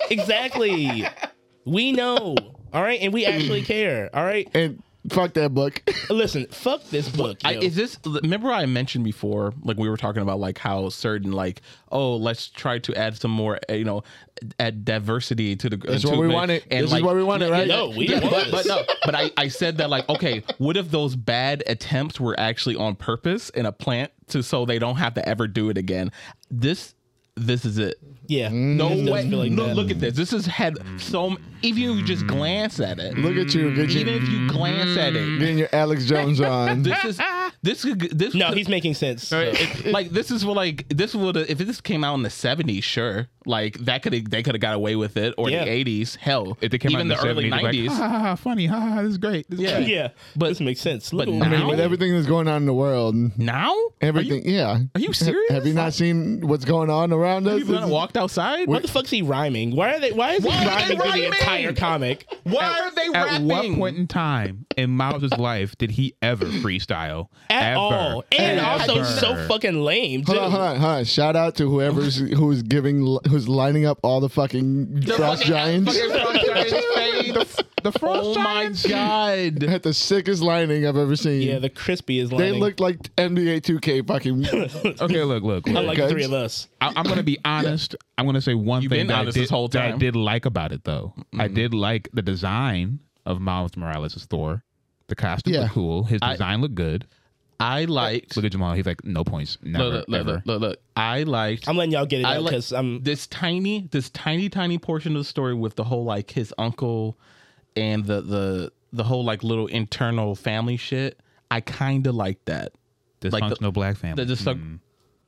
Exactly. We know. All right, and we actually care. All right. And fuck that book. Listen, fuck this book. I, yo. is this? Remember, I mentioned before, like we were talking about, like how certain, like, oh, let's try to add some more, uh, you know, add diversity to the. This is to what we the- wanted. and, This is like, what we wanted, right? No, we Yeah, didn't want but, but this. no, but I, I said that, like, okay, what if those bad attempts were actually on purpose in a plant to so they don't have to ever do it again? This, this is it. yeah. No This does way. feel like look, that. look at this. This has had so. m- Even if you just glance at it, Look at you. Get even your, if you glance at it, getting your Alex Jones on. this is this could this. No, could- he's making sense. so. it- like this is what like this would if this came out in the seventies, sure, like that could they could have got away with it, or Yeah. the eighties, hell, If they came even out in the, the, early seventies, nineties. like, ha, ha, ha, funny, ha, ha, this is great. This is Yeah. great. yeah, But- this makes sense. Look but at I mean, now- with everything that's going on in the world, Now, everything, yeah. Are you serious? Have you not seen what's going on around us? You've This is- walked outside. What the fuck's he rhyming? Why are they? Why is Why he are they rhyming through the rhyming? entire comic? Why are they At rapping? what point in time in Miles' life did he ever freestyle? At ever. all, and Ever. also so fucking lame. Too. Hold on, hold on, hold on. Shout out to whoever's who's giving, who's lining up all the fucking The frost fucking- giants. fucking Frost Giants fades. The Frost Oh my Giants? god! Had the sickest lining I've ever seen. Yeah, the crispy is they lining. looked like N B A two K fucking. Okay, look, look. look. unlike the Okay. three of us. I, I'm going to be honest. I'm going to say one You've thing been that I, honest did, this whole that I time. did like about it, though. I did like the design of Miles Morales' Thor. The costume Yeah. looked cool. His I- design looked good. I liked. Look at Jamal. He's like, no points. Never, Look, look, ever. look, look, look. I liked. I'm letting y'all get it I out like because I'm. this tiny, this tiny, tiny portion of the story with the whole like his uncle and the the the whole like little internal family shit. I kind of like that. like the- Dysfunctional black family. The, the, Mm.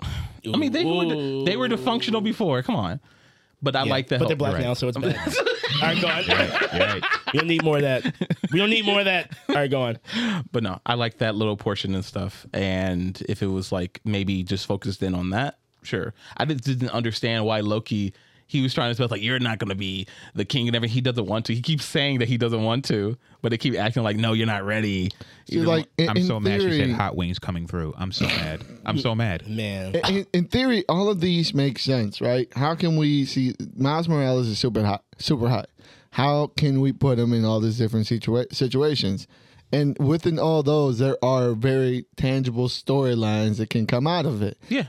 I mean, they were they were dysfunctional before. Come on, but I Yeah, like that. but they're whole- black right. now, so it's bad. All right, go on. You're right. We don't need more of that. We don't need more of that. All right, go on. But no, I like that little portion and stuff. And if it was like maybe just focused in on that, sure. I just didn't understand why Loki. He was trying to spell like you're not going to be the king and everything. He doesn't want to. He keeps saying that he doesn't want to, but they keep acting like no, you're not ready. See, like in, I'm in so mad she theory, said hot wings coming through. I'm so mad. I'm so mad. Man. in, in theory, all of these make sense, right? How can we see Miles Morales is super hot, super hot? How can we put him in all these different situa- situations? And within all those, there are very tangible storylines that can come out of it. Yeah.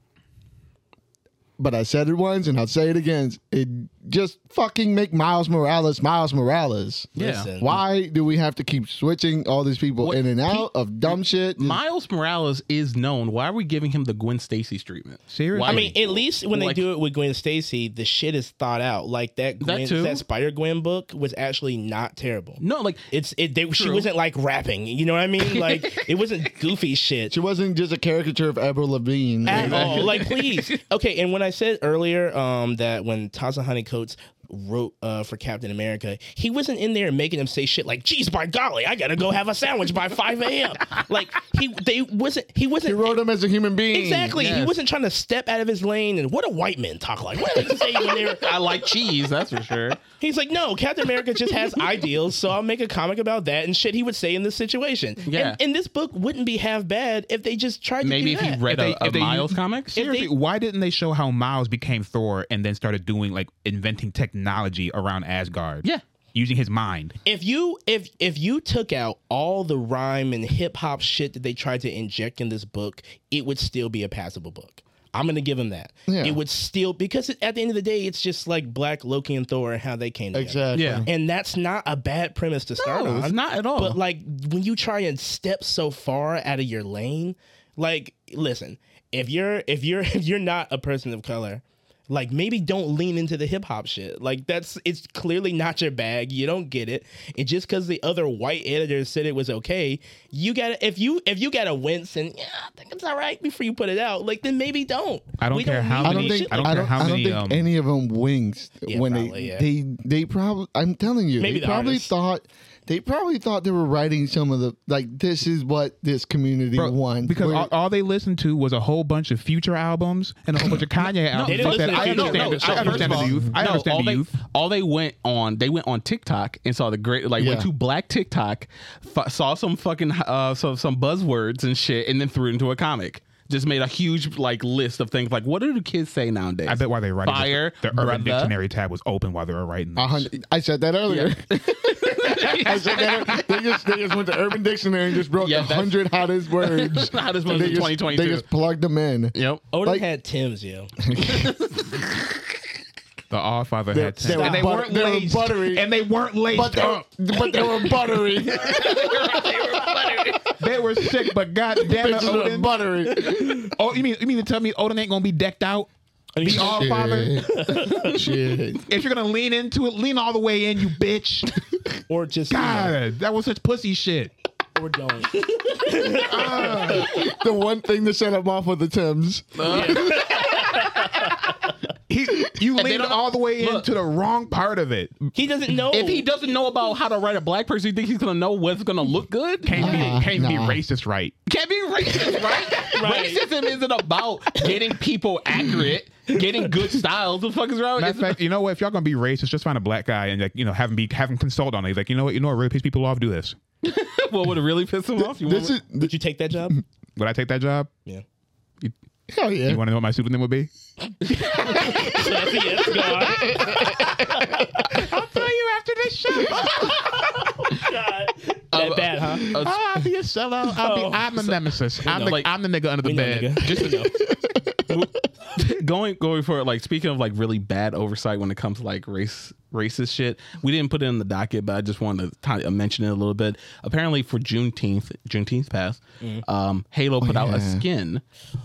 But I said it once, and I'll say it again. It just fucking make Miles Morales Miles Morales. Yeah. Listen. Why do we have to keep switching all these people What- in and he- out of dumb shit? Miles Morales is known. Why are we giving him the Gwen Stacy's treatment? Seriously? Why- I mean, at least when Like- they do it with Gwen Stacy, the shit is thought out. Like that Gwen, too. that Spider Gwen book was actually not terrible. No, like It's it. They, she True. wasn't like rapping. You know what I mean? Like it wasn't goofy shit She wasn't just a caricature of Avril Lavigne. at all. Like please, okay. And when I said earlier um, that when Taza Honeycoats wrote uh, for Captain America, he wasn't in there making him say shit like, "Geez, by golly, I gotta go have a sandwich by five a.m." Like he they wasn't he He wasn't wrote him as a human being. exactly. He Yes. wasn't trying to step out of his lane. And what do white men talk like? What do they say when they're I like cheese, that's for sure. He's like, no, Captain America just has ideals, so I'll make a comic about that and shit he would say in this situation. Yeah. And, and this book wouldn't be half bad if they just tried to Maybe do if he that. read If they- a, a if they- Miles comic. Seriously, they- why didn't they show how Miles became Thor and then started doing like inventing technology around Asgard? Yeah. Using his mind. If you if if you took out all the rhyme and hip hop shit that they tried to inject in this book, it would still be a passable book. I'm gonna give him that. Yeah. It would still because it, at the end of the day, it's just like Black Loki and Thor and how they came together. Exactly. Yeah. And that's not a bad premise to start No, on. it's not at all. But like when you try and step so far out of your lane, like listen, if you're if you're if you're not a person of color, Like, maybe don't lean into the hip hop shit. Like, that's it's clearly not your bag. You don't get it. And just because the other white editors said it was okay, you gotta if you if you gotta wince and yeah, I think it's all right before you put it out. Like, then maybe don't. I don't We care how need I don't many- shit think I I don't don't, care how I don't many, think um, any of them winked Yeah, when probably, they yeah. they they probably. I'm telling you, Maybe they the probably artists. thought they probably thought they were writing some of the like this is what this community Bro, wants because Where- all, all they listened to was a whole bunch of Future albums and a whole bunch of Kanye albums. they didn't Fuck that. listen to I Future. understand, No, the- so I understand first the of all, youth. I no, understand all the they, youth. all they went on, they went on TikTok and saw the great, like went Yeah. to Black TikTok, f- saw some fucking uh, so, some buzzwords and shit, and then threw it into a comic. Just made a huge like list of things. Like, what do the kids say nowadays? I bet while they were writing Fire, this, the Urban brother. Dictionary tab was open while they were writing A this. hundred- I said that earlier. I said that. They just they just went to Urban Dictionary and just broke Yeah, a that's- hundred hottest words. Hottest And words they in just- twenty twenty-two. They just plugged them in. Yep. Odin Like- had Tim's, yo. The All Father They- had they ten. were And they but- weren't they were laced. buttery. And they weren't laced. But they were, but they were buttery. They were sick, but goddamn it, Bitches were Odin. buttery. Oh, you mean you mean to tell me Odin ain't gonna be decked out? The All Father. Shit. Shit. If you're gonna lean into it, lean all the way in, you bitch. Or just you know, God, that was such pussy shit. or don't. The one thing to set him off with the Timbs. He, you they leaned don't- all the way look. into the wrong part of it. He doesn't know. If he doesn't know about how to write a black person, you think he's gonna know what's gonna look good? Can't Nah, be can't nah. be racist, right? Can't be racist, right? Right. Racism isn't about getting people accurate, getting good styles. What the fuck is wrong? Matter It's of fact, you know what? If y'all gonna be racist, just find a black guy and like you know have him be have him consult on it. He's like, you know what? You know what really piss people off? Do this. what would it really piss him off? You This want- is Would you take that job? Would I take that job? Yeah. hell yeah. You want to know what my pseudonym would be? So that's a yes, go on. I'll tell you after this show. God. That bad, huh? Uh, I'll be a sellout. I'll be. Oh, I'm the nemesis. I'm know. the, Like- I'm the nigga under the We know, bed. nigga. Just We know. going going for like speaking of like really bad oversight when it comes to like race racist shit. We didn't put it in the docket, but I just wanted to t- mention it a little bit. Apparently for Juneteenth, Juneteenth passed. Um, Halo put out a yeah. skin,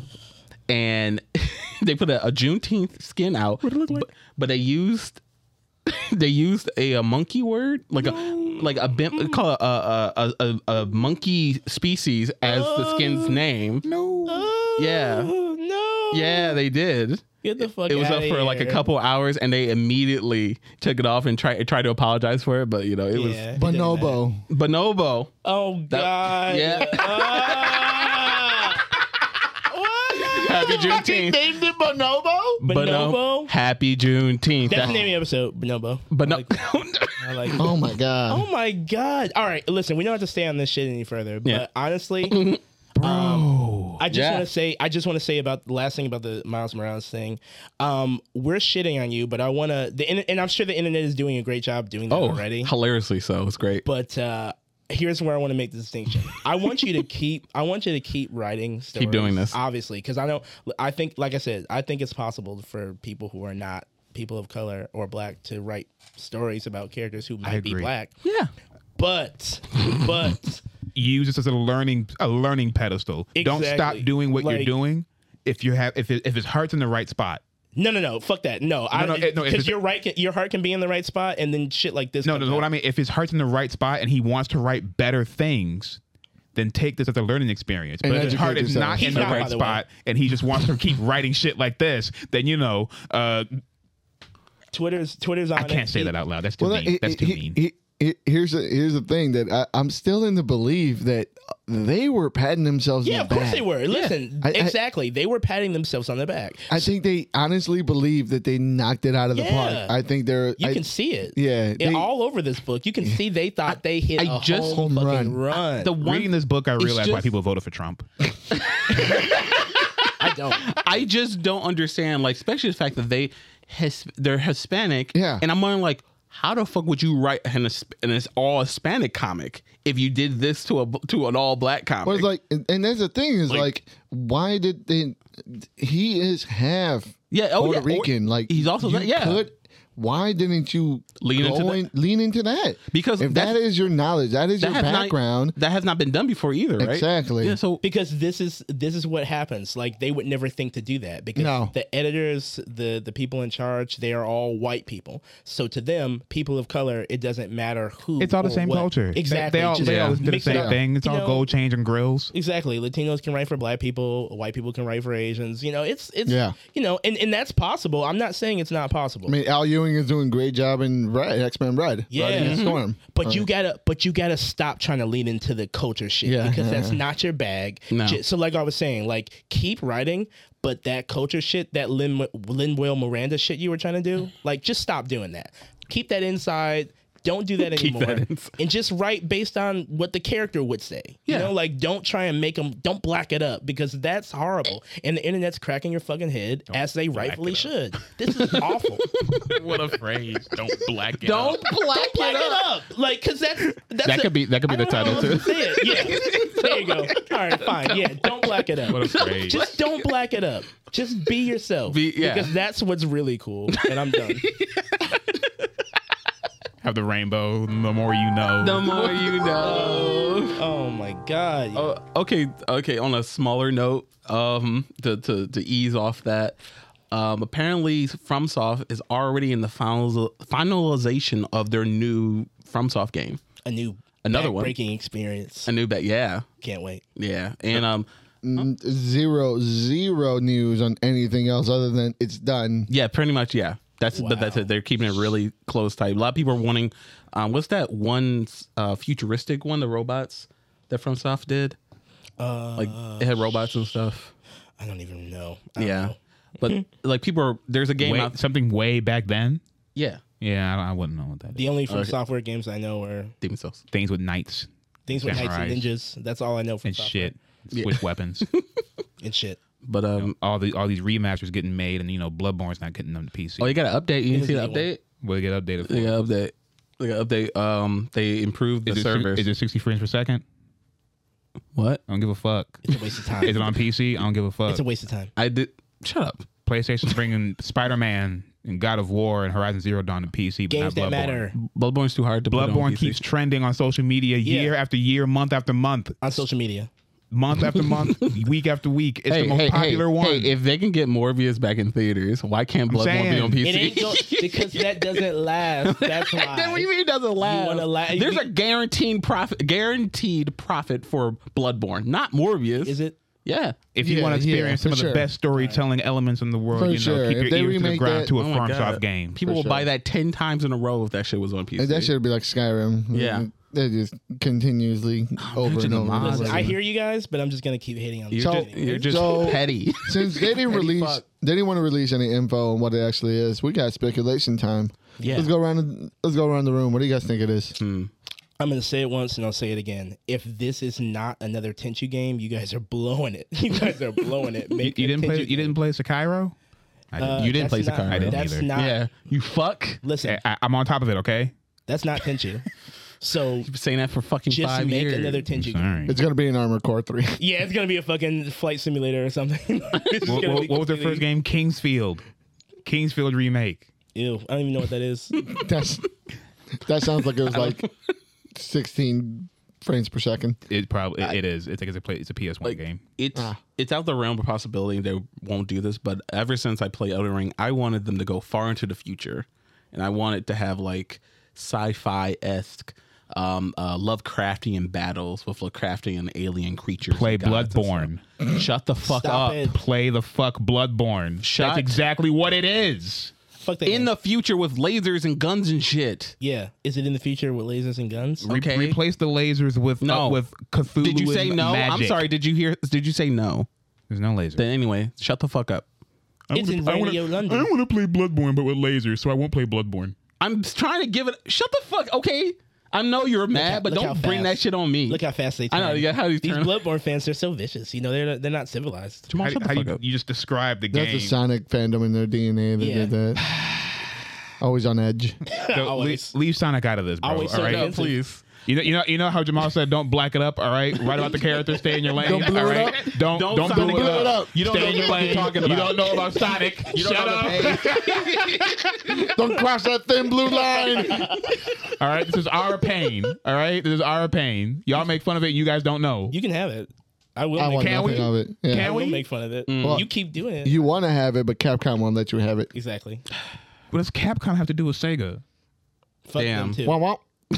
and they put a, a Juneteenth skin out, but, but they used they used a, a monkey word like a like a bim- call it a a, a a a monkey species as the skin's name. no. Yeah. Oh, no. Yeah, they did. Get the fuck It was outta up for like a here. couple hours, and they immediately took it off and tried tried to apologize for it. But you know, it Yeah, it doesn't Bonobo. was Bonobo. Oh God! yeah. Ah! Happy Juneteenth. Named it Bonobo? Bonobo. Happy Juneteenth. That's That- the name of the episode. Bonobo. But no, I like. Oh my god. Oh my God! All right, listen, we don't have to stay on this shit any further. But Yeah. honestly, um, I just Yeah. want to say, I just want to say about the last thing about the Miles Morales thing. Um, we're shitting on you, but I want to. The in- and I'm sure the internet is doing a great job doing that oh, already. hilariously so. It's great. But uh, here's where I want to make the distinction. I want you to keep. I want you to keep writing. Stories, Keep doing this. obviously, because I know. I think, like I said, I think it's possible for people who are not people of color or black to write stories about characters who might be agree. black. yeah. But, but Use this as a learning a learning pedestal. Don't stop Exactly. doing what you're Like- doing if you have if it, if his heart's in the right spot. no, no, no, fuck that. No, I no, it- no, if because it's- you're right. Your heart can be in the right spot, and then shit like this. No, comes no, no. What out. I mean, if his heart's in the right spot and he wants to write better things, then take this as a learning experience. But And if his educate heart is yourself. not He's in the not, by right the way. spot and he just wants to keep writing shit like this, then you know, uh, Twitter's Twitter's on I can't it. say He- that out loud. That's too Well, mean. it- That's it- too he- mean. he- he- here's a, here's the thing that I, I'm still in the belief that they were patting themselves. Yeah, in of the course back. they were. Listen, I- I- exactly. They were patting themselves on the back. I think they honestly believe that they knocked it out of the Yeah. park. I think they're. You I, can see it. Yeah, It- they- all over this book. You can see they thought they hit I a just- home, Home fucking run. run. The one Reading this book, I realized why just- people voted for Trump. I don't. I just don't understand, like, especially the fact that they his, they're Hispanic. Yeah. And I'm wondering, like, how the fuck would you write an, Hisp- an all Hispanic comic if you did this to a to an all black comic? Well, it's like, and, and that's the thing is like, why did they? He is half Yeah, oh, Puerto yeah, or- Rican. Like he's also you that- yeah. Could, Why didn't you Lean go into that? in- lean into that? Because if that's- that is your knowledge, that is That your has not- background. that has not been done before either, right? Exactly. Yeah. So because this is this is what happens. Like they would never think to do that because No. the editors, the the people in charge, they are all white people. So to them, people of color, it doesn't matter who. It's all the or same what. culture. Exactly. They, they all Just they always do the mix it same up. thing. It's You all know, gold chains and grills. Exactly. Latinos can write for black people. White people can write for Asians. You know, it's it's Yeah. you know, and, and that's possible. I'm not saying it's not possible. I mean, Al Ewing is doing a great job in Red, X-Men Red. Yeah. Red Against Mhm. Storm. But Uh, you gotta, but you gotta stop trying to lean into the culture shit Yeah. because that's not your bag. No. Ju- So, like I was saying, like keep writing, but that culture shit, that Lin Lin-Manuel Miranda shit you were trying to do, like just stop doing that. Keep that inside. Don't do that Keep anymore. that inside. And just write based on what the character would say. Yeah. You know, like don't try and make them. Don't black it up because that's horrible. And the internet's cracking your fucking head as they rightfully should. This is awful. What a phrase! Don't black it. don't black Black it it up. up, like, cause that's, that's That a- could be that could be I the don't know title how too. else to say it. Yeah, there you go. All right, fine. Yeah, don't black it up. What a phrase! Just don't black it up. Just be yourself. Be- yeah. Because that's what's really cool. And I'm done. Have the rainbow. The more you know. The more you know. Oh my god. Uh, okay, okay. On a smaller note, um, to to, to ease off that, um, apparently FromSoft is already in the finals finalization of their new FromSoft game. A new Another one. breaking experience. A new bet, yeah, Can't wait. yeah, and um, n- zero, zero news on anything else other than it's done. yeah, pretty much, yeah. That's but that's it. They're keeping it really close tight. A lot of people are wanting. Um, what's that one uh, futuristic one? The robots that FromSoft did, Uh, like it had robots and stuff. I don't even know. I don't Yeah, know. but like people are. There's a game Way, out. something way back then. Yeah, Yeah, I, don't- I wouldn't know what that is. The only from Okay. software games I know are Demon Souls. Things with knights things with knights and Samurais. ninjas. That's all I know from and software. shit. Switch weapons. And shit. But um, all the all these remasters getting made, and you know, Bloodborne's not getting them to P C. oh, you got to update. You didn't see the Resident Evil. update? Will it get updated? For? They got update. They got update. Um, they improved the Is it, servers. is it sixty frames per second? What? I don't give a fuck. It's a waste of time. Is it on P C? I don't give a fuck. It's a waste of time. I did. Shut up. PlayStation's bringing Spider-Man and God of War and Horizon Zero Dawn to P C, but Games not that Bloodborne. matter Bloodborne's too hard to put on Bloodborne P C. keeps trending on social media Yeah. year after year, month after month, on social media. month after month, week after week. It's Hey, the most hey, popular hey, one. hey, if they can get Morbius back in theaters, why can't Bloodborne be saying. on P C? It ain't go- because that doesn't last. That's why. Then what do you mean it doesn't last? wanna la- There's you- a guaranteed profit, guaranteed profit for Bloodborne, not Morbius. Is it? Yeah. if you Yeah, want to experience yeah, some for of the sure. best storytelling elements in the world, For you know, sure. keep If your they ears to the remake ground that- to a Oh my FromSoft God. game. People For will sure. buy that ten times in a row if that shit was on P C. That should be like Skyrim. Yeah. They just continuously over imagine and the over. mods. Listen, I hear you guys, but I'm just gonna keep hating on. You're, the So- just, you're just so- petty. Since they didn't Petty release, fuck. they didn't want to release any info on what it actually is. We got speculation time. Yeah. Let's go around. the- Let's go around the room. What do you guys think it is? I'm gonna say it once and I'll say it again. If this is not another Tenchu game, you guys are blowing it. You guys are blowing it. You, Make you a didn't play. Tenchu You game. didn't play Sekiro. I didn't. Uh, You didn't that's play not- Sekiro. I didn't That's either. not. Yeah. You fuck. Listen, I, I'm on top of it. Okay. that's not Tenchu. So You've been saying that for fucking just five make years. another Tenchu game. Sorry. It's gonna be an Armored Core three. Yeah, it's gonna be a fucking flight simulator or something. It's just What, gonna what, be what was their first completely- game? Kingsfield. Kingsfield remake. Ew, I don't even know what that is. That's that sounds like it was like sixteen frames per second. It probably it, it is. It's like it's a play. It's a P S one Like, game. It's it's out the realm of possibility they won't do this, but ever since I played Elden Ring, I wanted them to go far into the future, and I wanted to have like sci-fi esque, um, uh, Lovecraftian battles with Lovecraftian alien creatures. Play and gods and Bloodborne. stuff. Shut the fuck Stop up. it. Play the fuck Bloodborne. Shut- That's exactly what it is. Fuck that In game. the future with lasers and guns and shit. Yeah, is it in the future with lasers and guns? Re- Okay. replace the lasers with No. uh, with Cthulhu. Did you say no? I'm magic. sorry. Did you hear? Did you say no? There's no laser. Then anyway, shut the fuck up. It's in Radio London. want to play Bloodborne, but with lasers, so I won't play Bloodborne. I'm trying to give it. Shut the fuck. Okay. I know you're mad, how- but look how don't bring fast- that shit on me. Look how fast they I turn. know, yeah, how these These turn. Bloodborne fans, they're so vicious. You know, they're they're not civilized. Jamal, How, shut the how fuck you, up. you just described the That's game. a Sonic fandom in their D N A. They Yeah. did that. Always on edge. So Always. leave, leave Sonic out of this, bro. Always all so right? No, defensive. please. You know, you know, you know how Jamal said, "Don't black it up." All right, write about the character, stay in your lane. Don't blow all it right? up. Don't Don't don't, Sonic blow it it up. up. You don't Stay know in your what you're lane. talking You about. don't know about Sonic. You don't Shut know up. the Don't cross that thin blue line. All right, this is our pain. All right, this is our pain. Y'all make fun of it. You guys don't know. You can have it. I will. I make, want Can nothing we? of it. Yeah. I Can will we? make fun of it. Well, you keep doing it. You want to have it, but Capcom won't let you have it. exactly. What does Capcom have to do with Sega? Fuck Damn. them too. Wah, wah.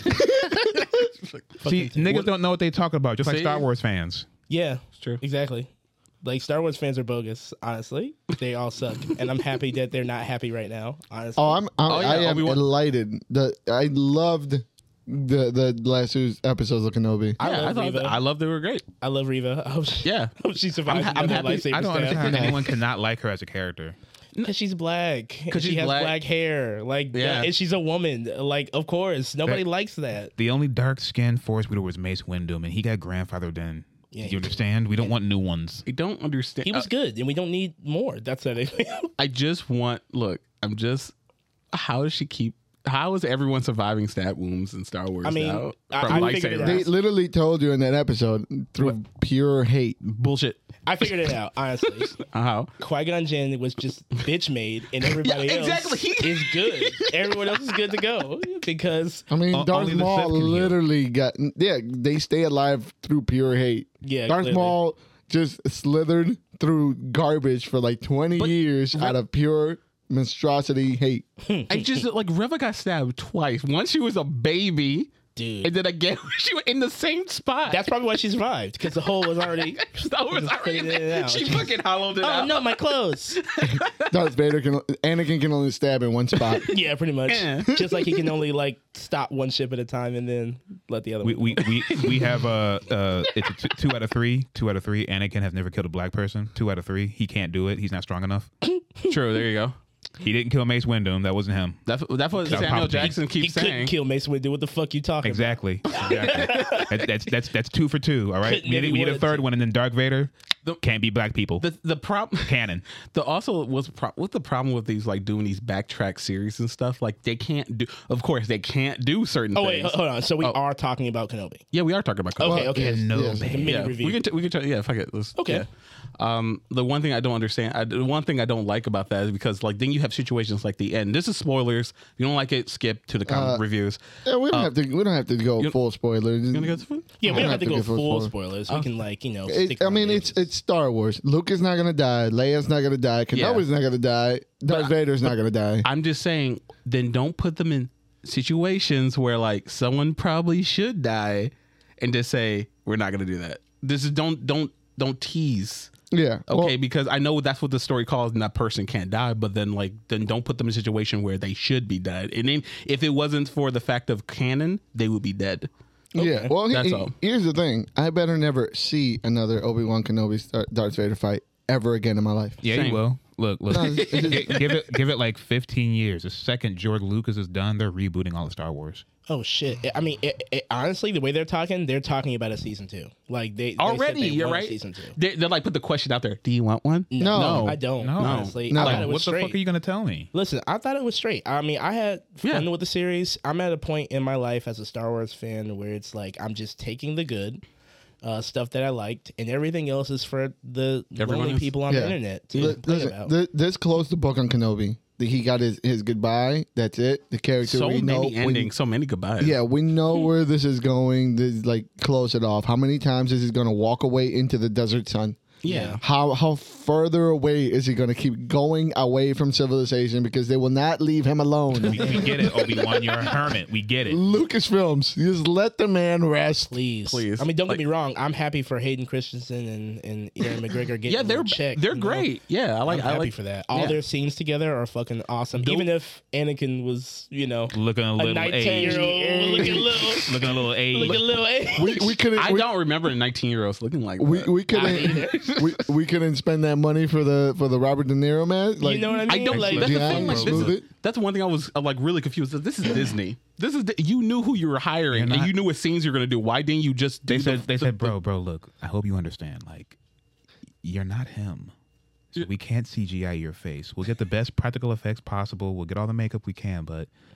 Fuck See, them too. niggas don't know what they talk about, just like See? Star Wars fans. Yeah, It's true. exactly. Like Star Wars fans are bogus. Honestly, they all suck, and I'm happy that they're not happy right now. Honestly. Oh, I'm, I'm Oh, yeah, I am Obi-Wan. elated. The I loved the the last two episodes of Kenobi. I yeah, love I thought Reva. I love they were great. I I love Reva. I hope she, Yeah. I hope she survives. I'm ha- I'm another happy- lightsaber I don't stab. understand how anyone cannot like her as a character. Because she's black. Because she she's has black. black. hair. Like, Yeah. and she's a woman. Like, of course, nobody That- likes that. The only dark-skinned Force Widower was Mace Windu, and he got grandfathered in. Yeah, you he understand? We don't want new ones. I don't understand. He was good, and we don't need more. That's what I I just want. Look, I'm just. How does she keep? How is everyone surviving stab wounds in Star Wars I mean, now? I- From I figured it lightsabers? out. They literally told you in that episode through pure hate. Bullshit. I figured it out, honestly. Uh, How? Qui-Gon Jinn was just bitch made, and everybody Yeah, else exactly. is good. Everyone else is good to go because I mean, O- Darth only the Maul Sith can heal. literally got yeah. They stay alive through pure hate. Yeah, Darth clearly. Maul just slithered through garbage for like twenty years out of pure monstrosity hate. I just like Reva got stabbed twice. Once she was a baby, dude, and then again she was in the same spot. that's probably why she survived because the hole was already. that was just already putting it there. out. She fucking hollowed it Oh out. no, my clothes. Darth Vader can Anakin can only stab in one spot. Yeah, pretty much. Yeah. Just like he can only like stop one ship at a time and then let the other We one. we we, we have uh uh it's a t- two out of three. Two out of three. Anakin has never killed a black person. Two out of three. He can't do it. He's not strong enough. True. There you go. He didn't kill Mace Windu. That wasn't him. That's that's what That Samuel probably- Jackson He keeps couldn't saying. kill Mace Windu. What the fuck you talking Exactly. Exactly. That- that's that's that's two for two. All right. Couldn't We if need, he we need a wanted third to. one, and then Dark Vader The- can't be black people. The the problem Canon. The also was pro- what's the problem with these like doing these backtrack series and stuff? Like they can't do. Of course, they can't do certain Oh wait, things. hold on. So we Oh. are talking about Kenobi. Yeah, we are talking about. Okay, Kenobi. okay. yes, no, yes. Like a mini Yeah, review. we can t- we can t- yeah, fuck it. Let's, Okay. yeah. Um, the one thing I don't understand, I, the one thing I don't like about that is because like then you have situations like the end. This is spoilers. If you don't like it, skip to the comic Uh, reviews. Yeah, we don't have to. We don't have to go you- full spoilers. You gonna go to Yeah, we I don't have to go get full spoilers. spoilers. We can like you know. It, stick I around mean, the it's edges. it's Star Wars. Luke is not gonna die. Leia's not gonna die. Kenobi's not gonna die. Darth Vader's not gonna die. I'm just saying, then don't put them in situations where like someone probably should die, and just say we're not gonna do that. This is don't don't don't tease. Yeah. Okay, Well, because I know that's what the story calls, and that person can't die. But then, like, then don't put them in a situation where they should be dead. And then, if it wasn't for the fact of canon, they would be dead. yeah. Well, he- That's he- all. here's the thing. I better never see another Obi Wan Kenobi Star- Darth Vader fight ever again in my life. Yeah, Same. you will. Look, look. No, it's- Gi- give it give it like fifteen years. The second George Lucas is done, they're rebooting all of Star Wars. Oh shit! I mean, it, it, honestly, the way they're talking, they're talking about a season two. Like they they said Already, they you're want a right. Season two. They, they're like put the question out there. Do you want one? No. I don't. No. Honestly, No. I Like, thought it was What the straight. fuck are you gonna tell me? Listen, I thought it was straight. I mean, I had fun Yeah. with the series. I'm at a point in my life as a Star Wars fan where it's like I'm just taking the good uh, stuff that I liked, and everything else is for the Everyone lonely else. people on Yeah. the internet to Li- complain Listen, about. th- this closed the book on Kenobi. The- He got his, his goodbye. That's it. The character So we many know. we- endings, so many goodbyes. yeah, we know where this is going. This like close it off. How many times is he going to walk away into the desert sun? yeah. How how further away is he going to keep going away from civilization because they will not leave him alone? We, we get it, Obi Wan. You're a hermit. We get it. Lucasfilms, just let the man rest. Please, Please. I mean, don't Like- get me wrong. I'm happy for Hayden Christensen and and Ewan McGregor getting Yeah, they're a check. they're you know? great. Yeah, I like I'm I happy like for that. All yeah. their scenes together are fucking awesome. Don't- Even if Anakin was, you know, Looking a a little nineteen year aged. old, looking a little, Looking a little aged. looking a little age. We we couldn't. I we, don't remember the nineteen year olds looking like we, that. we couldn't we, we couldn't spend that money for the for the Robert De Niro man. Like, you know what I mean? I don't like. like that's the Yeah, thing. Like, this smooth is, it. that's one thing I was uh, like really confused. This is Disney. This is the, you knew who you were hiring You're and not- you knew what scenes you're gonna do. Why didn't you just? Do They said the, they the- said, bro, bro, look. I hope you understand. Like, you're not him. So we can't C G I your face. We'll get the best practical effects possible. We'll get all the makeup we can, but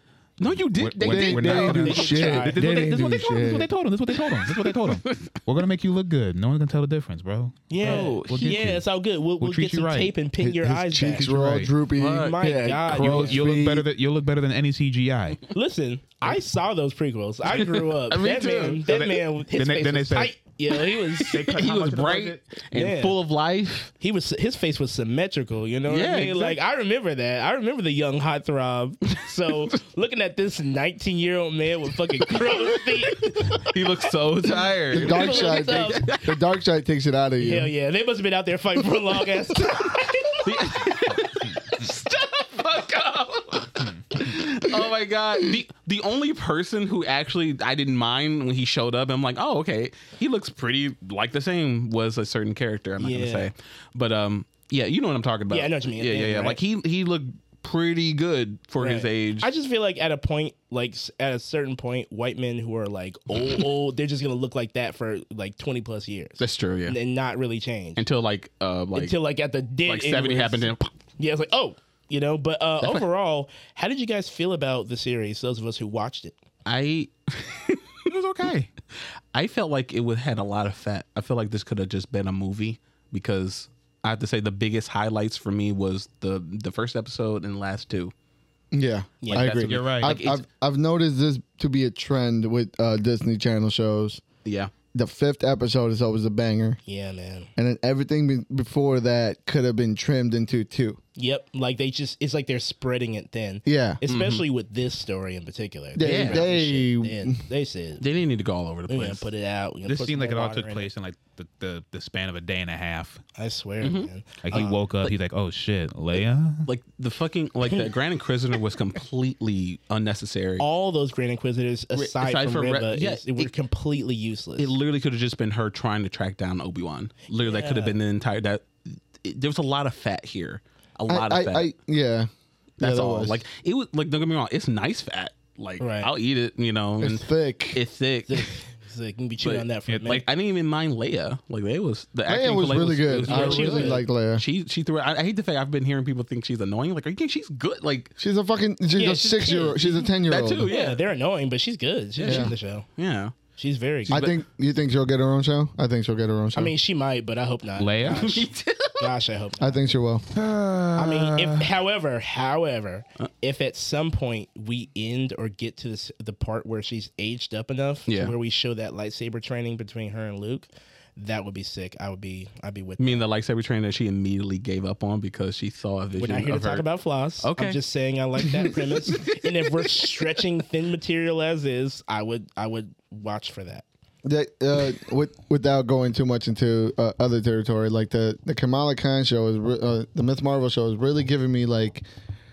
No, you did. We're, They we're, did. we're They not didn't gonna do They shit. tried. This, They is what they, didn't this, is what they do told him. This is what they shit. told him. This is what they told him. This is what they told him. We're gonna make you look good. No one's gonna tell the difference, bro. Yeah, Bro, we'll get yeah, you. it's all good. We'll, We'll we'll treat get you some right. tape and pin His, your his eyes cheeks back. were all Right. droopy. My Yeah, God. crow's You'll, you'll look feet. better than you'll look better than any C G I. Listen, I saw those prequels. I grew up. Me that too. man, that Then they- man, his then they- face then they was said- tight. Yeah, he was. He was bright and Yeah. full of life. He was. His face was symmetrical. You know what Yeah, I mean? Like I remember that. I remember the young hot throb. So looking at this nineteen year old man with fucking crow's feet. He looks so tired. The dark Look side, up. takes, the dark side takes it out of you. Hell yeah, they must have been out there fighting for a long ass time. Oh my god! The the only person who actually I didn't mind when he showed up, I'm like, oh okay, he looks pretty like the same was a certain character. I'm not Yeah. gonna say, but um, yeah, you know what I'm talking about. Yeah, I know what you mean. Yeah, yeah, yeah. Right. Like he he looked pretty good for his Right. age. I just feel like at a point, like s- at a certain point, white men who are like old, old, they're just gonna look like that for like twenty plus years That's true. Yeah. and, and not really change Until like uh like until like at the dead like end seventy where happened. it's- And Yeah, it's like oh, you know. But uh, overall, how did you guys feel about the series? Those of us who watched it. I It was okay. I felt like it would had a lot of fat. I feel like this could have just been a movie because I have to say the biggest highlights for me was the the first episode and the last two. Yeah, Yeah, I that's agree. what- You're right. I've, Like, it's- I've, I've noticed this to be a trend with uh, Disney Channel shows. Yeah. The fifth episode is always a banger, Yeah, man. and then everything be- before that could have been trimmed into two. Yep. Like they just, it's like they're spreading it thin. Yeah, Especially with this story in particular. They- spread the they- shit thin. they said They didn't need to go all over the we're gonna place. put it out. We're gonna This put seemed some like it more all water took in place in like the, the, the span of a day and a half. I swear, Mm-hmm. man. Like he woke up, he's like, "Oh shit, Leia." Like the fucking like the Grand Inquisitor was completely unnecessary. All those Grand Inquisitors, aside, aside from from Re- Reva, yeah, is, were it- completely useless. It literally could have just been her trying to track down Obi-Wan. Literally, that could have Yeah. been the entire that. It, there was a lot of fat here. A I, lot of I, fat. I yeah, That's yeah, all. was. Like it was like don't get me wrong, it's nice fat. Like Right. I'll eat it, you know. it's and thick. It's thick. So you can be chewing But on that for a Like minute. I didn't even mind Leia. Like Leia was the Leia acting was for Leia really good. was I she was really good. like Leia. She she threw. I, I hate the fact I've been hearing people think she's annoying. Like, are you kidding? She's good. Like, She's a fucking. She's Yeah, a she's six year cute. old. She's a ten year that old. too. yeah. Yeah, they're annoying, but she's good. She's Yeah. in the show. yeah. She's very good. I think you think she'll get her own show. I think she'll get her own show. I mean, she might, but I hope not. Leia? Gosh, Gosh, I hope not. I think she will. I mean, if, Uh. however, however, if at some point we end or get to this, the part where she's aged up enough, Yeah. to where we show that lightsaber training between her and Luke, that would be sick. I would be, I'd be with. I mean, the lightsaber training that she immediately gave up on because she saw a vision We're not here to of her. talk about floss. Okay. I'm just saying I like that premise. And if we're stretching thin material as is, I would, I would watch for that. That, uh, with, without going too much into uh, other territory, like the the Kamala Khan show is re- uh, the Miss Marvel show is really giving me like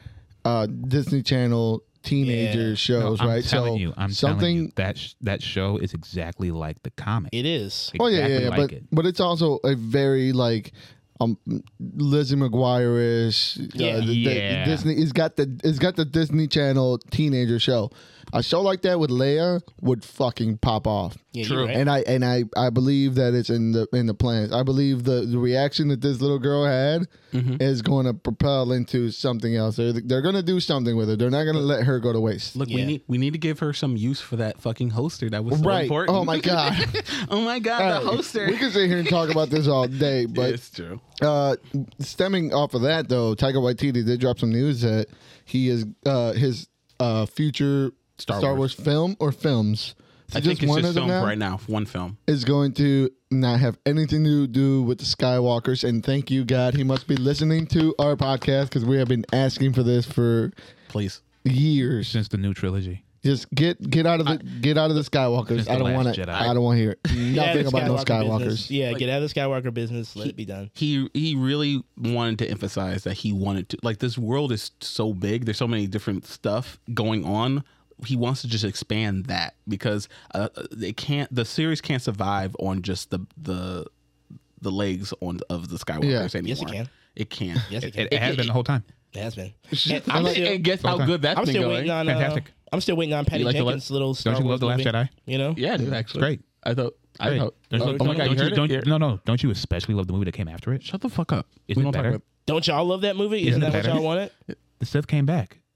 uh, Disney Channel teenager Yeah. shows, I'm right? telling so you, I'm something. telling you that sh- that show is exactly like the comic. It is. Oh yeah, yeah, Exactly yeah. like but it. but it's also a very like um Lizzie McGuire-ish. Uh, Yeah. the- the Yeah. Disney. It's got the it's got the Disney Channel teenager show. A show like that with Leia would fucking pop off. Yeah, True. you're right. And I and I, I believe that it's in the in the plans. I believe the, the reaction that this little girl had is going to propel into something else. They're, they're going to do something with her. They're not going to let her go to waste. Look, we Yeah. need we need to give her some use for that fucking holster that was so Right. important. Oh my god. oh my god, Hey, the holster. We can sit here and talk about this all day, but it's true. uh, stemming off of that though, Taika Waititi did drop some news that he is uh, his uh, future Star, Star Wars. Wars. film or films. Is I it think it's one just of them film now? right now. One film. Is going to not have anything to do with the Skywalkers. And thank you, God. He must be listening to our podcast because we have been asking for this for Please. years. Since the new trilogy. Just get get out of the get out of the Skywalkers. Since the I don't Last want to. Jedi. I don't want to hear Get out of nothing the about no Skywalker Skywalkers. business. Yeah, get out of the Skywalker business. Let it be done. He he really wanted to emphasize that he wanted to like this world is so big. There's so many different stuff going on. He wants to just expand that because uh, they can't. The series can't survive on just the the the legs on of the Skywalkers Yeah. anymore. Yes, it can. It can. Yes, it It, can. it has been the whole time. It has been. Shit. And I'm And still, And guess how Okay. good that's I'm been still going. waiting on. Uh, Fantastic. I'm still waiting on Patty You like the Jenkins' little Star Don't you love Wars The Last movie. Jedi? You know? Yeah, dude. Actually, great. I thought. I Great. thought. Don't you- Oh, don't- my god, don't you heard don't it? you- No, no. Don't you especially love the movie that came after it? Shut the fuck up. Isn't We it don't talk better? about- Don't y'all love that movie? Isn't Isn't that it what better? y'all wanted? The Sith came back.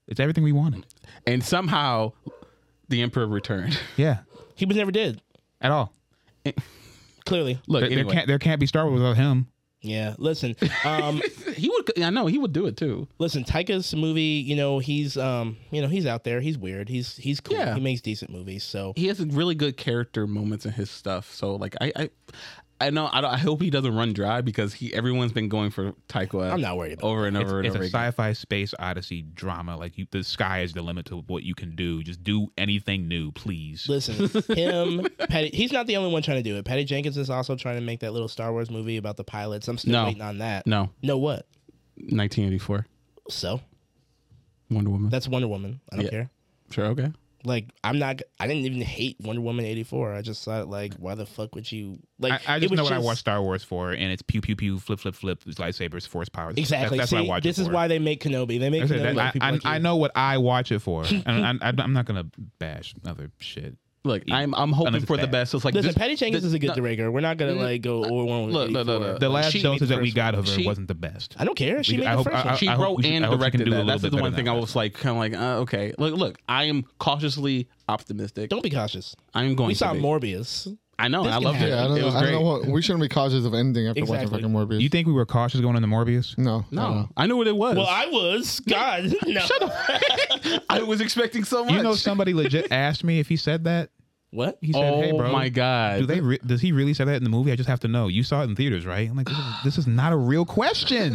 It's everything we wanted. And somehow, the Emperor returned. Yeah, He was never dead. at all. Clearly. Look, There, there anyway, can't there can't be Star Wars without him. Yeah. Listen. Um. he would. I know he would do it too. Listen. Taika's movie. You know, he's um. You know, he's out there. He's weird. He's he's cool. Yeah. He makes decent movies. So He has really good character moments in his stuff. So like, I, I, I know. I, don't, I hope he doesn't run dry because he. Everyone's been going for Taika. I'm not worried about over and It's, over and it's over a again. sci-fi space odyssey drama. Like you, the sky is the limit to what you can do. Just do anything new, please. Listen, him, Patty. He's not the only one trying to do it. Patty Jenkins is also trying to make that little Star Wars movie about the pilots. I'm still No. waiting on that. No, No, what? nineteen eighty-four So Wonder Woman. that's Wonder Woman. I don't Yeah. care. Sure. Okay. Like, I'm not. I didn't even hate Wonder Woman eighty-four. I just thought, like, why the fuck would you like? I, I it just was know what I watch Star Wars for, and it's pew pew pew, flip flip flip, lightsabers, force powers. Exactly. That's, that's See, what I watch this it is for. why they make Kenobi. They make Like I, Kenobi. said, like I, people I, like I you. know what I watch it for, and I, I, I'm not gonna bash other shit. Look, I'm I'm hoping Unless it's for the bad. best. So it's like Listen, this- Patty Jenkins the- is a good no, director. We're not gonna like go. Oh, one Look, look, look, look. The last She- doses that we first got one. of her She- wasn't the best. I don't care. She We- made I the hope- first I- one. She I hope wrote we should- and I hope she can directed do a that. little That's bit the better one than thing that. I was like, kind of like, uh, okay. Look, look. I am cautiously optimistic. Don't be cautious. I am going. We to saw be. Morbius. I know. This I can loved it. happen. Yeah, I don't it know. was I great. don't know what. We shouldn't be cautious of anything after Exactly. watching fucking Morbius. You think we were cautious going into Morbius? no, No, I knew what it was. Well, I was. God, no. Shut up. I was expecting so much. You know, somebody legit asked me if he said that. What? He said, Oh "Hey, bro, my god! do they? Re- does he really say that in the movie? I just have to know. You saw it in theaters, right?" I'm like, "This is, this is not a real question."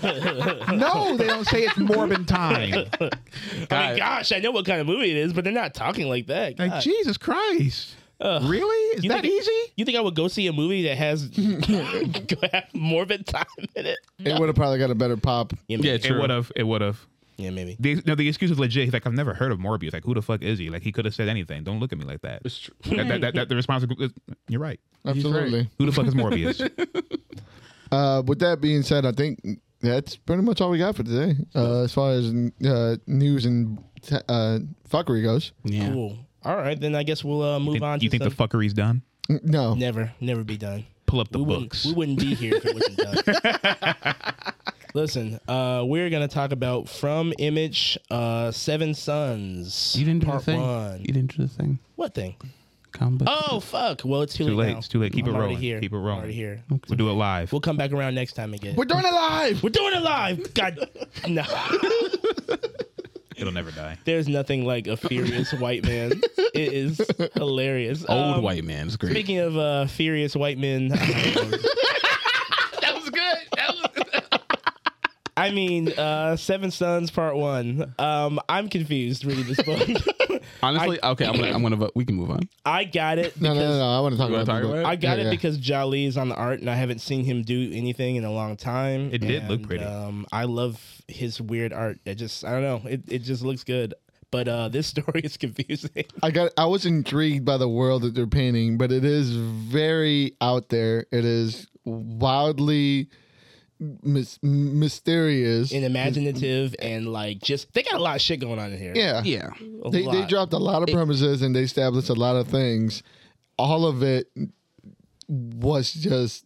No, they don't say it's Morbin time. I mean, God. gosh, I know what kind of movie it is, but they're not talking like that. Like, God. Jesus Christ. Ugh. Really? Is You that think- easy? You think I would go see a movie that has have morbid time in it? it would have probably got a better pop. Yeah, Yeah, maybe. true. It would have. It would have. Yeah, maybe. The, no, the excuse is legit. He's like, I've never heard of Morbius. Like, who the fuck is he? Like, he could have said anything. Don't look at me like that. It's true. That, that, that, that- the response is, you're right. Absolutely. Who the fuck is Morbius? Uh, with that being said, I think that's pretty much all we got for today. Uh, as far as uh, news and t- uh, fuckery goes. Yeah. Cool. All right, then I guess we'll uh, move Think- on. you to think some... the fuckery's done? No. Never, never be done. Pull up the we books. Wouldn't, we wouldn't be here if it wasn't done. Listen, uh, we're gonna talk about From Image, uh, Seven Sons. You didn't do part the thing. One. You didn't do the thing. What thing? Combo. Oh fuck! Well, it's too, Too late. late. now. It's too late. Keep I'm it already rolling. Here. Keep it I'm rolling. already here. We'll do it live. We'll come back around next time again. We're doing it live. We're doing it live. God, no. It'll never die. There's nothing like a furious white man. It is hilarious. Old Um, white man is great. Speaking of uh, furious white men, that was good. That was I mean, uh, Seven Sons Part One. Um, I'm confused reading this book. Honestly, okay. I'm gonna. I'm gonna vote. We can move on. I got it. No, no, because- no, no. I want to talk You wanna about talk the about book. I got Yeah, it yeah. because Jali is on the art, and I haven't seen him do anything in a long time. It did look And, pretty. Um, I love his weird art. It just, I don't know, it it just looks good. But uh, this story is confusing. I got. I was intrigued by the world that they're painting, but it is very out there. It is wildly mis- mysterious. And imaginative, and like just they got a lot of shit going on in here. yeah, Yeah. A They they lot. dropped a lot of premises and they established a lot of things. All of it was just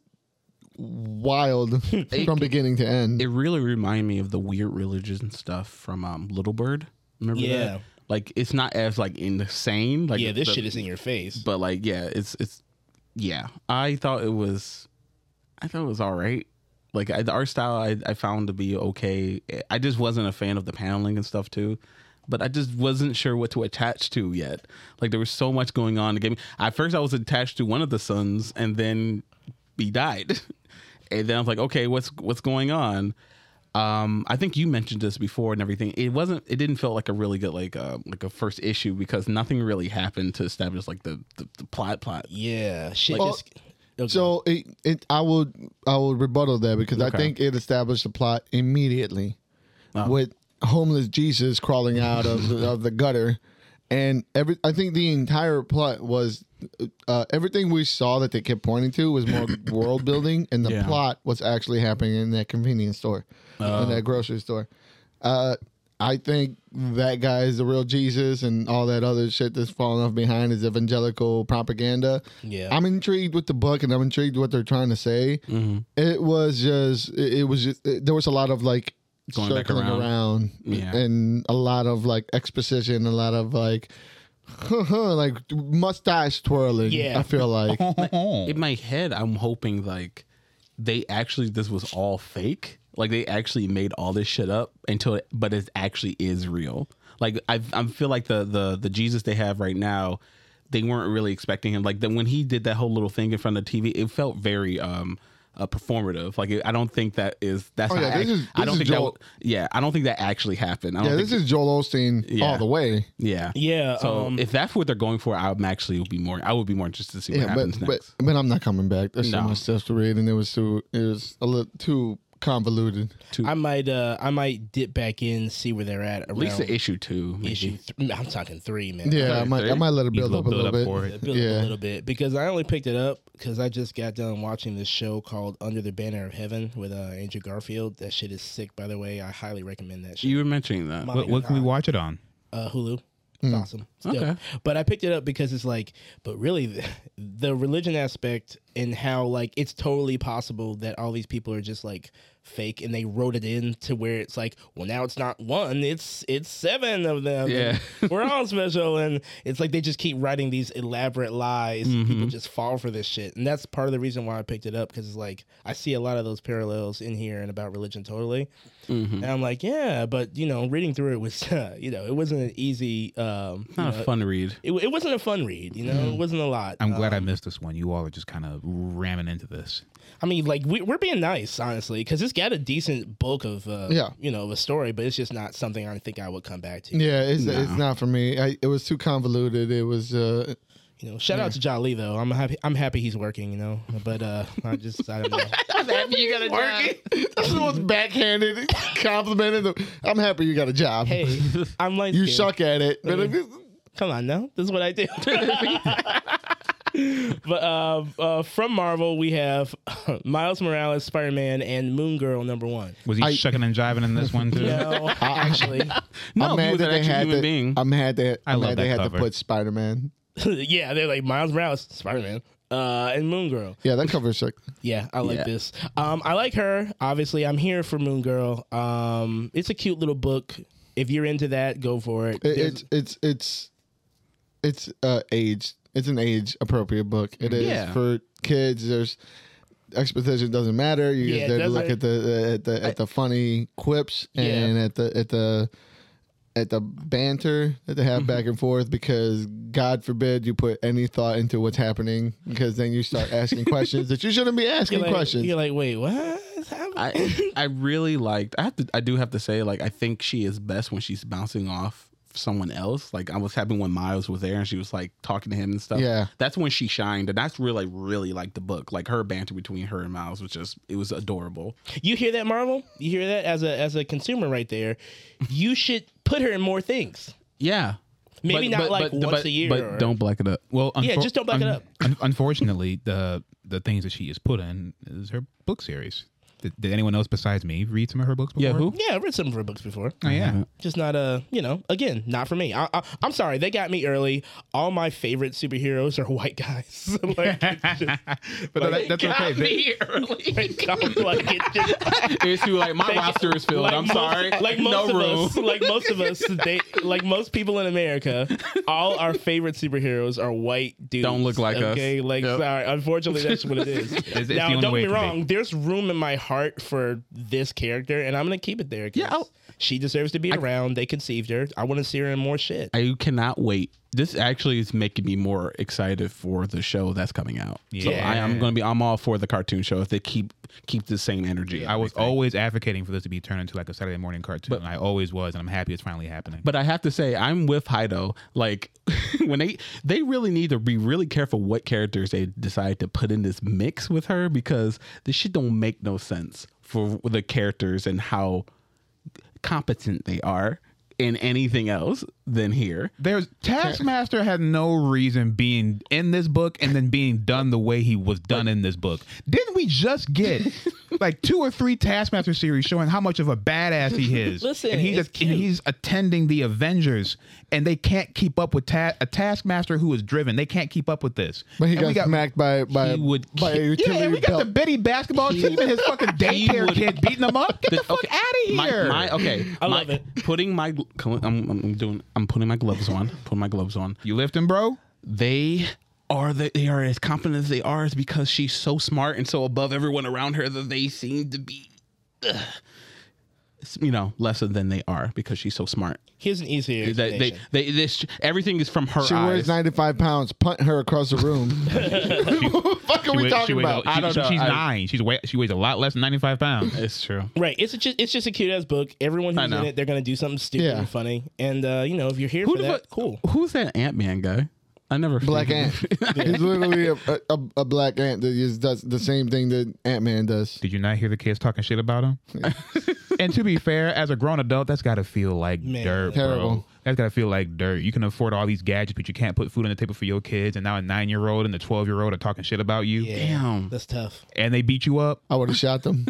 wild from beginning to end. It really reminded me of the weird religion stuff from um, Little Bird. Remember Yeah. that? Like it's not as like insane. Like yeah, this the- shit is in your face. But like, yeah, it's it's yeah. I thought it was, I thought it was all right. Like I, the art style, I, I found to be okay. I just wasn't a fan of the paneling and stuff too. But I just wasn't sure what to attach to yet. Like there was so much going on to get me. At first, I was attached to one of the sons, and then he died. And then I was like, okay, what's what's going on? Um, I think you mentioned this before and everything. It wasn't. It didn't feel like a really good like uh, like a first issue because nothing really happened to establish like the the, the plot plot. yeah, shit Well, just. Okay. So it, it I will I will rebuttal that because I Okay. think it established the plot immediately Oh. with homeless Jesus crawling out of the, of the gutter, and every I think the entire plot was uh, everything we saw that they kept pointing to was more world building, and the Yeah. plot was actually happening in that convenience store, in that grocery store. Uh, I think that guy is the real Jesus, and all that other shit that's falling off behind is evangelical propaganda. Yeah. I'm intrigued with the book, and I'm intrigued what they're trying to say. Mm-hmm. It was just, it, it was just, it- there was a lot of like Going back circling around. around, Yeah. and a lot of like exposition, a lot of like, like mustache twirling. Yeah. I feel like In my head, I'm hoping like they actually this was all fake. Like they actually made all this shit up until, it, but it actually is real. Like I, I feel like the the the Jesus they have right now, they weren't really expecting him. Like then when he did that whole little thing in front of the T V, it felt very um uh, performative. Like it, I don't think that is that's Oh, not. yeah, this act- is- I this don't is think Joel- that. w- Yeah, I don't think that actually happened. I don't yeah, think this is Joel Osteen Yeah. all the way. Yeah. Yeah. So um, if that's what they're going for, I'm actually would be more. I would be more interested to see what Yeah, happens but, but next. but I'm not coming back. There's so No. much stuff to read, and it was too it was a little too convoluted. I might uh I might dip back in, see where they're at At around least the issue two, maybe. issue th- I'm talking three, man. Yeah, I might I might let it Need a build up a little little build up bit. for it. Build up a Yeah, little bit because I only picked it up because I just got done watching this show called Under the Banner of Heaven with uh, Andrew Garfield. That shit is sick, by the way. I highly recommend that shit. You were mentioning that. My What, what can we God. watch it on? Uh, Hulu. It's awesome. It's dope. Okay. But I picked it up because it's like, but really, the, the religion aspect and how like it's totally possible that all these people are just like fake, and they wrote it in to where it's like, well, now it's not one, it's it's seven of them. Yeah. and we're all special, and it's like they just keep writing these elaborate lies. And people just fall for this shit, and that's part of the reason why I picked it up because it's like I see a lot of those parallels in here and about religion totally. And I'm like, yeah, but you know, reading through it was, uh, you know, it wasn't an easy. Um, you Not know, a fun read. It, it wasn't a fun read, you know. It wasn't a lot. I'm glad I Um, missed this one. You all are just kind of ramming into this. I mean, like we, we're being nice, honestly, because it's got a decent bulk of, uh, Yeah. you know, of a story, but it's just not something I think I would come back to. yeah. It's it's not for me. I, it was too convoluted. It was. Uh, You know, shout out to Jolly though. I'm happy. I'm happy he's working. You know, but uh, I just I don't know. I'm happy you got a working. That's the most backhanded complimented. I'm happy you got a job. Hey, I'm like you suck at it. But if- Come on now, this is what I do. But uh, uh, from Marvel, we have Miles Morales, Spider Man, and Moon Girl number one. Was he I- shucking and jiving in this one too? No, actually, No, I'm he mad was that an they actual had human to. being. I'm mad that I I'm love mad they that had cover. to put Spider Man. yeah, they're like Miles Morales, Spider Man, uh, and Moon Girl. Yeah, that cover's sick. Yeah, I like Yeah. this. Um, I like her. Obviously, I'm here for Moon Girl. Um, it's a cute little book. If you're into that, go for it. It, There's- it's it's it's it's uh age. It's an age appropriate book. It is Yeah. for kids. There's exposition doesn't matter. You Yeah, just there to that's look like- at the at the at the funny quips and at the at the at the banter that they have Mm-hmm. back and forth, because God forbid you put any thought into what's happening, because then you start asking questions that you shouldn't be asking you're like, questions. You're like, wait, what's happening? I I really liked. I have to. I do have to say, like, I think she is best when she's bouncing off someone else. Like, I was happy when Miles was there and she was like talking to him and stuff. Yeah. That's when she shined, and that's really really like the book. Like her banter between her and Miles was just it was adorable. You hear that, Marvel? You hear that as a as a consumer right there? You should put her in more things. Yeah. Maybe not like once but, a year But or- don't black it up. Well, Yeah, just don't back it up. un- unfortunately, the the things that she is put in is her book series. Did, did anyone else besides me read some of her books before? Yeah, who? Yeah, I've read some of her books before. Oh yeah. Just not a, you know, again, not for me. I, I, I'm sorry, they got me early. All my favorite superheroes are white guys. Like, it's just, But that, that's okay. They- like, I'm like, it's just, It's who like my roster is filled. like I'm most- sorry. Like most no of room. us, like most of us, they, like most people in America, all our favorite superheroes are white dudes. Don't look like us. Okay, like Yep. sorry. Unfortunately, that's what it is. it's the now, only don't way get me it can wrong. There's room in my heart for this character, and I'm gonna keep it there. 'cause Yeah, I'll- she deserves to be around. They conceived her. I want to see her in more shit. I cannot wait. This actually is making me more excited for the show that's coming out. So Yeah. I am going to be. I'm all for the cartoon show if they keep keep the same energy. and I was everything. always advocating for this to be turned into like a Saturday morning cartoon. I always was, and I'm happy it's finally happening. But I have to say, I'm with Heido. Like when they they really need to be really careful what characters they decide to put in this mix with her, because this shit don't make no sense for the characters and how competent they are in anything else than here. There's Taskmaster had no reason being in this book and then being done the way he was done in this book. Didn't we just get like two or three Taskmaster series showing how much of a badass he is. Listen, and he's it's a, cute. and he's attending the Avengers, and they can't keep up with ta- a Taskmaster who is driven. They can't keep up with this. But he And we got, smacked by by, He would by a kill- Yeah, and utility we got belt. the Betty basketball team and his fucking daycare would- kid beating him up. Get the, fuck okay, out of my, here! my okay. I my, love it. Putting my I'm, I'm doing I'm putting my gloves on. Putting my gloves on. You lifting, bro? They are the, they are as competent as they are is because she's so smart and so above everyone around her that they seem to be, ugh, you know, lesser than they are because she's so smart. Here's an easier They, they, explanation. they, this everything is from her She eyes. weighs ninety-five pounds. Punt her across the room. what the fuck are She we weighs- talking she weighs about? a- I she- don't know. She's I- nine. She's way, she weighs a lot less than ninety-five pounds. It's true. Right. It's a, ju- it's just a cute ass book. Everyone I who's know. in it, they're gonna do something stupid Yeah. and funny. And uh, you know, if you're here Who for the that, fuck- cool. Who's that Ant Man guy? I never Black figured- ant. He's literally a, a, a black ant that just does the same thing that Ant Man does. Did you not hear the kids talking shit about him? And to be fair, as a grown adult, that's got to feel like Man. dirt, Terrible. bro. That's got to feel like dirt. You can afford all these gadgets, but you can't put food on the table for your kids. And now a nine-year-old and a twelve-year-old are talking shit about you, Yeah, Damn. that's tough. and they beat you up. I would have shot them.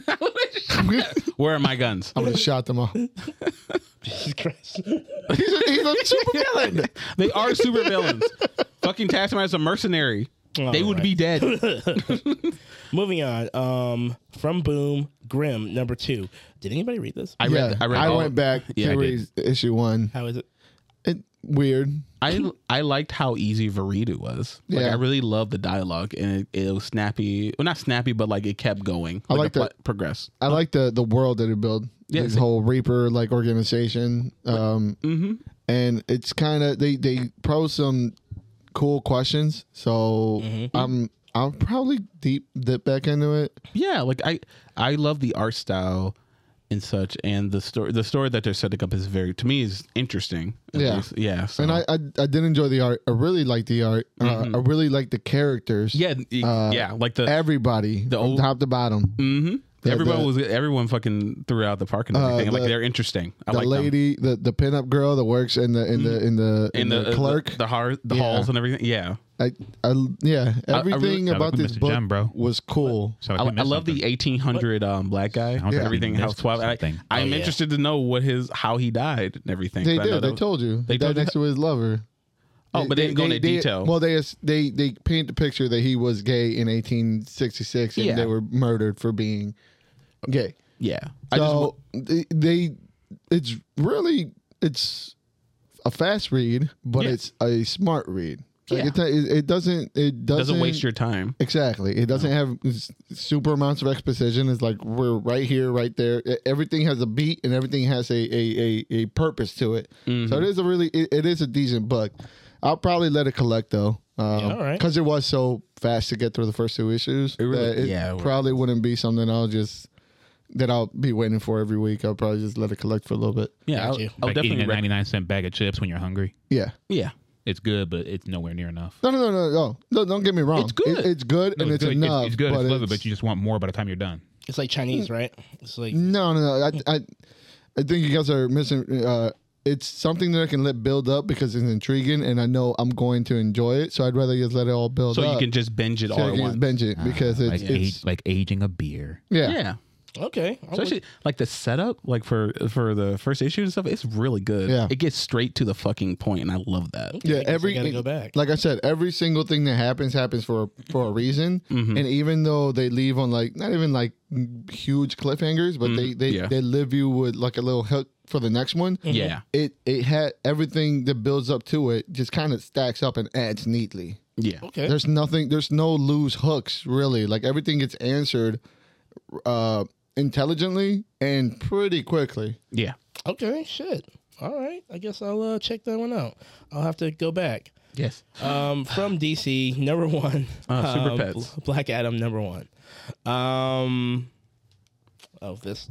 Where are my guns? I would have shot them all. Jesus Christ. He's a, he's a super villain. They are super villains. Fucking Taskmaster's a mercenary. All they would right. be dead. Moving on. Um, from Boom, Grimm number two. Did anybody read this? I yeah, read. I read. I all- went back Yeah, I to did. read issue one. How is it? It weird. I I liked how easy Veridu was. Like, Yeah. I really loved the dialogue, and it, it was snappy. Well, not snappy, but like it kept going. I like like the that- plot progress. I like the the world that it built. Yeah, This it's- whole Reaper like organization. Um, Mm-hmm. and it's kind of they they pose some cool questions. So Mm-hmm. I'm I'll probably deep dip back into it. Yeah, like I I love the art style and such, and the story the story that they're setting up is very to me is interesting. at Yeah. least. yeah. So. And I, I I did enjoy the art. I really like the art. Uh, I really like the characters. Mm-hmm. yeah uh, yeah like the Everybody, The from old- top to bottom. mm-hmm. the- everyone the- was everyone fucking threw out the park and Uh, everything. like the- they're interesting. I The like them. lady, the the pinup girl that works in the in the in the in, and the, the, uh, clerk. the, the, har- the Yeah. halls and everything. Yeah. I, I yeah, I everything really- Sound about like we this missed a book gem, bro. was cool. So I, we I missed love something. the eighteen hundred um, black guy. Sounds like and we everything. missed House twelve. I, something. I'm Oh, yeah. interested to know what his how he died and everything. They I know did. that They was- told you. They They told died you next to his lover. Oh, but they didn't go into detail. Well, they they they paint the picture that he was gay in eighteen sixty-six, and Yeah. they were murdered for being gay. Yeah. I just So they, they, it's really it's a fast read, but Yeah. it's a smart read. Like Yeah. it, it, it doesn't it doesn't, doesn't waste your time. Exactly. It doesn't have s- super amounts of exposition. It's like we're right here, right there. E- Everything has a beat and everything has a a, a, a purpose to it. Mm-hmm. So it is a really it, it is a decent book. I'll probably let it collect though. Um, Yeah, all right. Because it was so fast to get through the first two issues. really- that it yeah, it was. probably wouldn't be something I'll just that I'll be waiting for every week. I'll probably just let it collect for a little bit. Yeah. Got I'll, you. I'll Like eating definitely. a Rec- ninety-nine cent bag of chips when you're hungry. Yeah. yeah. It's good, but it's nowhere near enough. No, no, no, no, no. No, don't get me wrong. It's good. It- it's good No, and it's, good. enough. It's, good. But It's lovely, it's- but you just want more by the time you're done. It's like Chinese, right? It's like No, no, no. I, I, I think you guys are missing. Uh, it's something that I can let build up because it's intriguing, and I know I'm going to enjoy it. So I'd rather just let it all build So up. you can just binge it so all I at can once. just binge it because it's, like, it's age, like aging a beer. yeah. Yeah. okay. I'm Especially like the setup, like for for the first issue and stuff, it's really good. Yeah. It gets straight to the fucking point, and I love that. with- I Yeah, guess I every gotta go back. like I said, every single thing that happens happens for for a reason, Mm-hmm. and even though they leave on like not even like huge cliffhangers, but they they, Mm-hmm. Yeah. they leave you with like a little hook for the next one. Yeah. It it had everything that builds up to it just kind of stacks up and adds neatly. Yeah. Okay. There's nothing. There's no loose hooks really. Like everything gets answered uh, intelligently and pretty quickly. Yeah. Okay. Shit. All right. I guess I'll uh, check that one out. I'll have to go back. Yes. Um, from D C, number one. Uh, Super um, Pets. Bl- Black Adam, number one. Um, oh, this.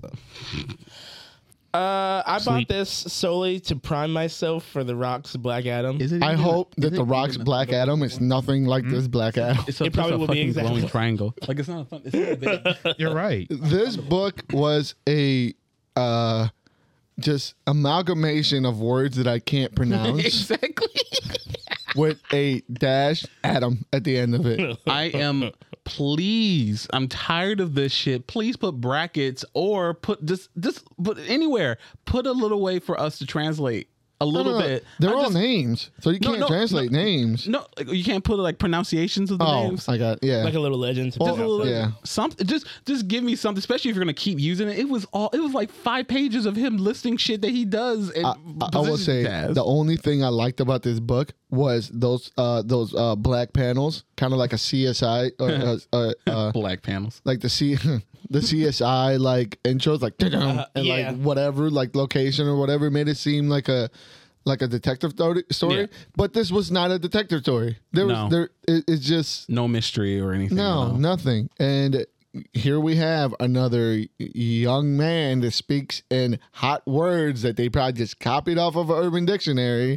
Uh, I Sleep. bought this solely to prime myself for The Rock's Black Adam. Is it? I even- hope is that it The Rock's even- Black Adam is nothing like this Black Adam. It's a, It probably it's a will be fucking exactly glowing like- triangle. Like it's not a fun. It's not a big. You're right. This book was a uh, just amalgamation of words that I can't pronounce Exactly. with a dash Adam at the end of it. I am please, I'm tired of this shit. Please put brackets or put just just put anywhere. Put a little way for us to translate a little No, no, no. bit. They're I'm all just- names, so you No, can't no, translate no. names. No, like, you can't put like pronunciations of the Oh, names. I got yeah. Like a little legend. Well, Just a little, yeah. something. Just, just give me something. Especially if you're gonna keep using it. It was all. It was like five pages of him listing shit that he does. And I, I, I will say the only thing I liked about this book was those uh, those uh, black panels, kind of like a C S I or uh, uh, uh, black panels. like the C the C S I like intros, like Uh, and yeah. like whatever, like location or whatever, made it seem like a like a detective story. story. Yeah. But this was not a detective story. There was No. there. It, it's just No mystery or anything. no, no. nothing. And here we have another young man that speaks in hot words that they probably just copied off of Urban Dictionary.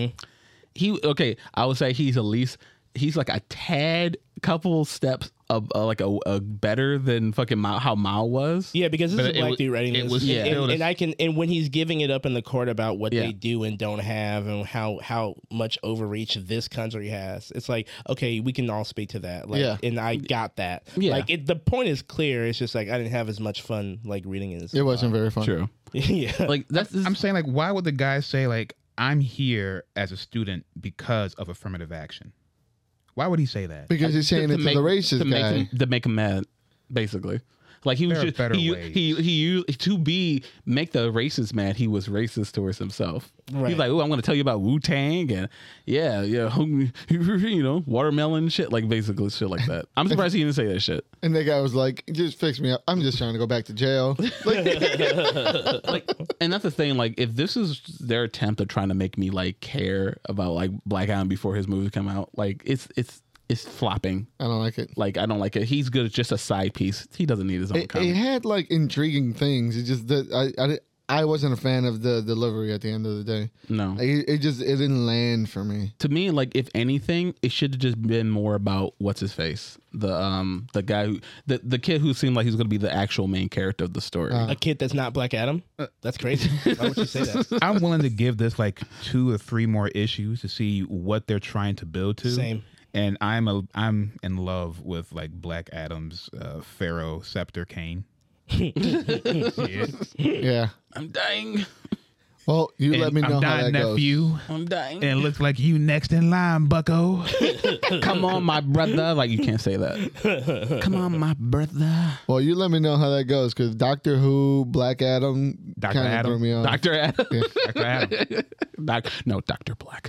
He okay. I would say he's at least he's like a tad, couple steps of uh, like a, a better than fucking Mao, how Mao was. Yeah, because this But is a it black was- dude writing it this. was and, still and, the- and I can and when he's giving it up in the court about what Yeah. they do and don't have and how how much overreach this country has, it's like, okay, we can all speak to that. Like, Yeah. and I got that. Yeah. Like it, the point is clear. It's just like I didn't have as much fun like reading it. As It wasn't very fun. True. yeah. Like that's I'm saying, like, why would the guy say, like, I'm here as a student because of affirmative action? Why would he say that? Because he's saying it to make, the racist to guy. make him, to make him mad, basically. Like he was There are just better he, ways. he he used to be make the racist mad. He was racist towards himself. Right. He's like, oh, I'm going to tell you about Wu Tang and yeah, yeah, you know, watermelon shit, like basically shit like that. I'm surprised he didn't say that shit. And the guy was like, just fix me up. I'm just trying to go back to jail. Like, Like, and that's the thing. Like, if this is their attempt of trying to make me like care about like Black Adam before his movies come out, like it's it's it's flopping. I don't like it. Like I don't like it. He's good as just a side piece. He doesn't need his own It, comic. it had like intriguing things. It just that I, I di- I wasn't a fan of the delivery at the end of the day. No. It, it just it didn't land for me. To me, like if anything, it should have just been more about what's his face, the um the guy who the the kid who seemed like he's gonna be the actual main character of the story. Uh, a kid that's not Black Adam. That's crazy. Why would you say that? I'm willing to give this like two or three more issues to see what they're trying to build to. Same. And I'm a I'm in love with like Black Adam's uh, Pharaoh scepter cane. Yeah. Yeah. I'm dying. Well, you And let me know I'm how dying, that goes. nephew. I'm dying. And it looks like you next in line, Bucko. Come on, my brother. Like you can't say that. Come on, my brother. Well, you let me know how that goes because Doctor Who, Black Adam, Doctor kind of Adam? threw me off. Doctor Adam. Doctor Adam. Doc, no, Doctor Black.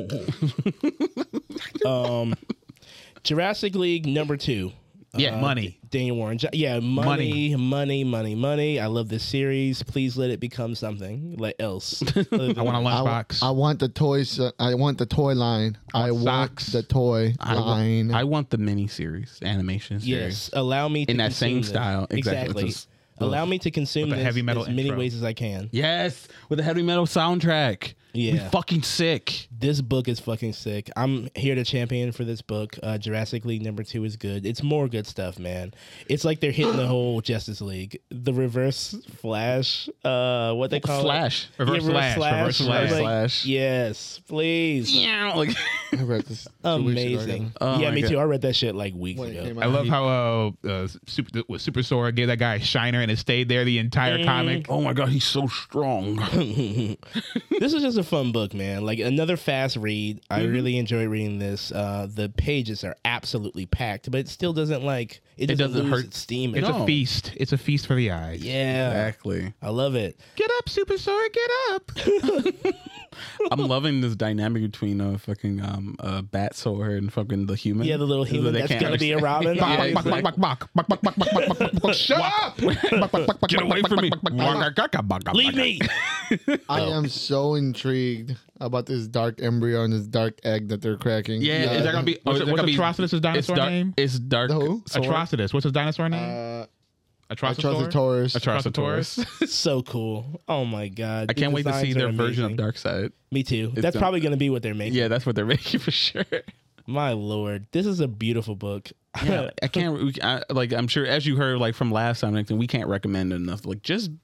Um, Jurassic League number two. Yeah, money. Daniel Warren. Jo- Yeah, money, Money. money, money, money. I love this series. Please let it become something like else. I want a I, lunchbox. I want the toys. Uh, I want the toy line. I want socks. the toy I line. want, I want the mini series, animation series. Yes, allow me to In that consume same this. style. Exactly. Exactly. Just- allow me to consume With the this heavy metal as many intro. ways as I can. Yes, with the heavy metal soundtrack. Yeah. We fucking sick. This book is fucking sick. I'm here to champion for this book. Uh, Jurassic League number two is good. It's more good stuff, man. It's like they're hitting the whole Justice League. The reverse flash, uh, what they call Slash. it? Reverse Yeah, slash, reverse I was slash. like, Slash. Yes, please. Yeah, like I read this two weeks ago. Amazing. Oh yeah, my me God. too. I read that shit like weeks When it ago. came I out. love how uh, uh Super with Super Sora gave that guy a shiner and it stayed there the entire comic. oh my god, he's so strong. This is just a fun book, man. Like another fast read. I Mm-hmm. really enjoy reading this. Uh, the pages are absolutely packed, but it still doesn't like it doesn't, doesn't lose hurt. its steam. It's No. a feast. It's a feast for the eyes. Yeah, Exactly. I love it. Get up, Super Sora, get up. I'm loving this dynamic between uh fucking um uh bat sword and fucking the human. Yeah, the little human They that's can't gonna be a Robin. Yeah, Yeah, exactly. Buck, buck, buck, buck, buck, buck, buck, buck, buck, buck, buck. Shut up! Get away from me. Leave me. I am so intrigued about this dark embryo and this dark egg that they're cracking. Yeah, is that gonna be? What's, is that what's gonna be- Atrocitus' It's dinosaur dark. name? It's dark. The who? sword. Atrocitus. What's his dinosaur name? Uh, Atrocitor? Atrocitaurus. Atrocitaurus. So cool. Oh my god. I The can't wait to see designs their are version of amazing. Darkseid. Me too. That's done. probably gonna be what they're making. Yeah, that's what they're making for sure. My lord, this is a beautiful book. Yeah, I can't. We, I, like I'm sure, as you heard, like from last time, like, we can't recommend it enough. Like, just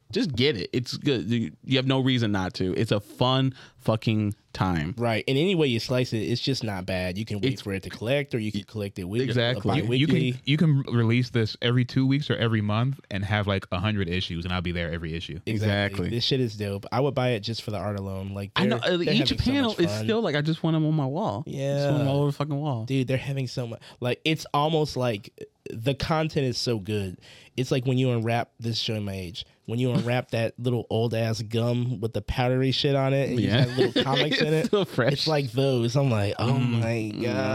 just get it. It's good. You, you have no reason not to. It's a fun fucking time. Right. And any way you slice it, it's just not bad. You can wait It's- for it to collect, or you can collect it weekly. Exactly. Bi- You- You weekly. can you can release this every two weeks or every month and have like a hundred issues, and I'll be there every issue. Exactly. This shit is dope. I would buy it just for the art alone. Like I know they're- uh, they're each having so panel much is fun. still like I just want them on my wall. I just want them Yeah. all over the fucking wall. Dude, they're having so much. Like it's almost like the content is so good. It's like when you unwrap this is showing my age. When you unwrap that little old ass gum with the powdery shit on it, and Yeah. you have little comics in it. Still fresh. It's like those. I'm like, oh my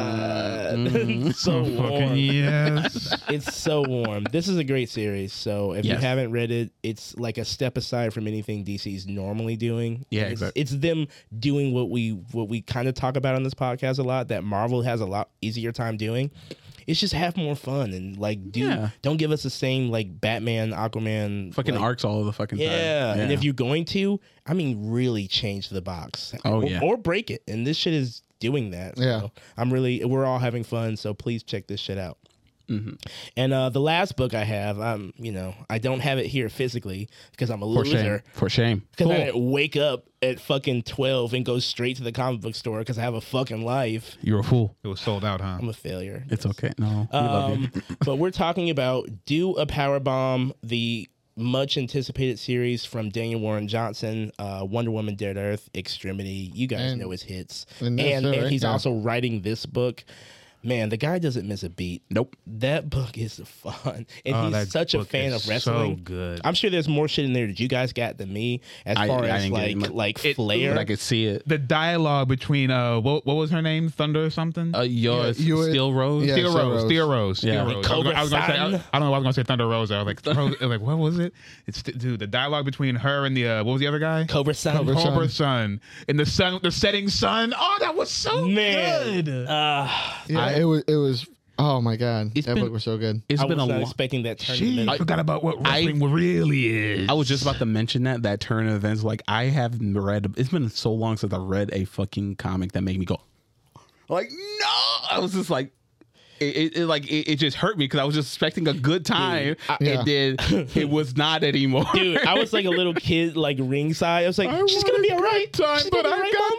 god, it's so Fucking warm. yes. It's so warm. This is a great series. So if you Yes. haven't read it, it's like a step aside from anything D C's normally doing. Yeah, it's, exactly. it's them doing what we what we kind of talk about on this podcast a lot. That Marvel has a lot easier time doing. It's just have more fun and like do Yeah. don't give us the same like Batman, Aquaman, fucking like, arcs all the fucking time. yeah. And if you're going to, I mean, really change the box. Oh, or, yeah. or break it. And this shit is doing that. Yeah. So I'm really, we're all having fun. So please check this shit out. Mm-hmm. And uh, the last book I have, um, you know, I don't have it here physically because I'm a for shame. loser. For shame. Because I didn't wake up at fucking twelve and go straight to the comic book store because I have a fucking life. You're a fool. It was sold out, huh? I'm a failure. It's okay. No, we love you. Um, but we're talking about Do a Power Bomb, the much anticipated series from Daniel Warren Johnson, uh, Wonder Woman, Dead Earth, Extremity. You guys And- know his hits. and And, that's it, and right? he's Yeah. also writing this book. Man, the guy doesn't miss a beat. Nope. That book is fun. And Oh, he's that such a book fan is of wrestling. So good. I'm sure there's more shit in there that you guys got than me as I- far I as didn't get like it much. like It- flair. But I could see it. the dialogue between uh, what what was her name? Thunder or something? Uh, yours, you would- Steel Rose. Yeah. Steel Steel Rose, Rose. Steel Rose, Steel Yeah. Rose. I was, Cobra gonna- I was gonna say, I, Sun. I don't know why I was gonna say Thunder Rose. I was like, Rose, like what was it? It's dude, the dialogue between her and the uh, what was the other guy? Cobra Sun. Cobra Sun. Cobra Sun in the sun, the setting sun. Oh, that was so Man. good. Uh, Yeah, I- it was. It was. Oh my god, It's that been- book was so good. It's I been was a not long. expecting that turn in the She middle. forgot about what I- wrestling really is. I was just about to mention that that turn of events. Like I haven't read. It's been so long since I read a fucking comic that made me go, like no. I was just like, it, it, it like it, it just hurt me because I was just expecting a good time, Yeah. and then it was not anymore. Dude, I was like a little kid, like ringside. I was like, I she's gonna want be a all right. good time, She's but gonna be all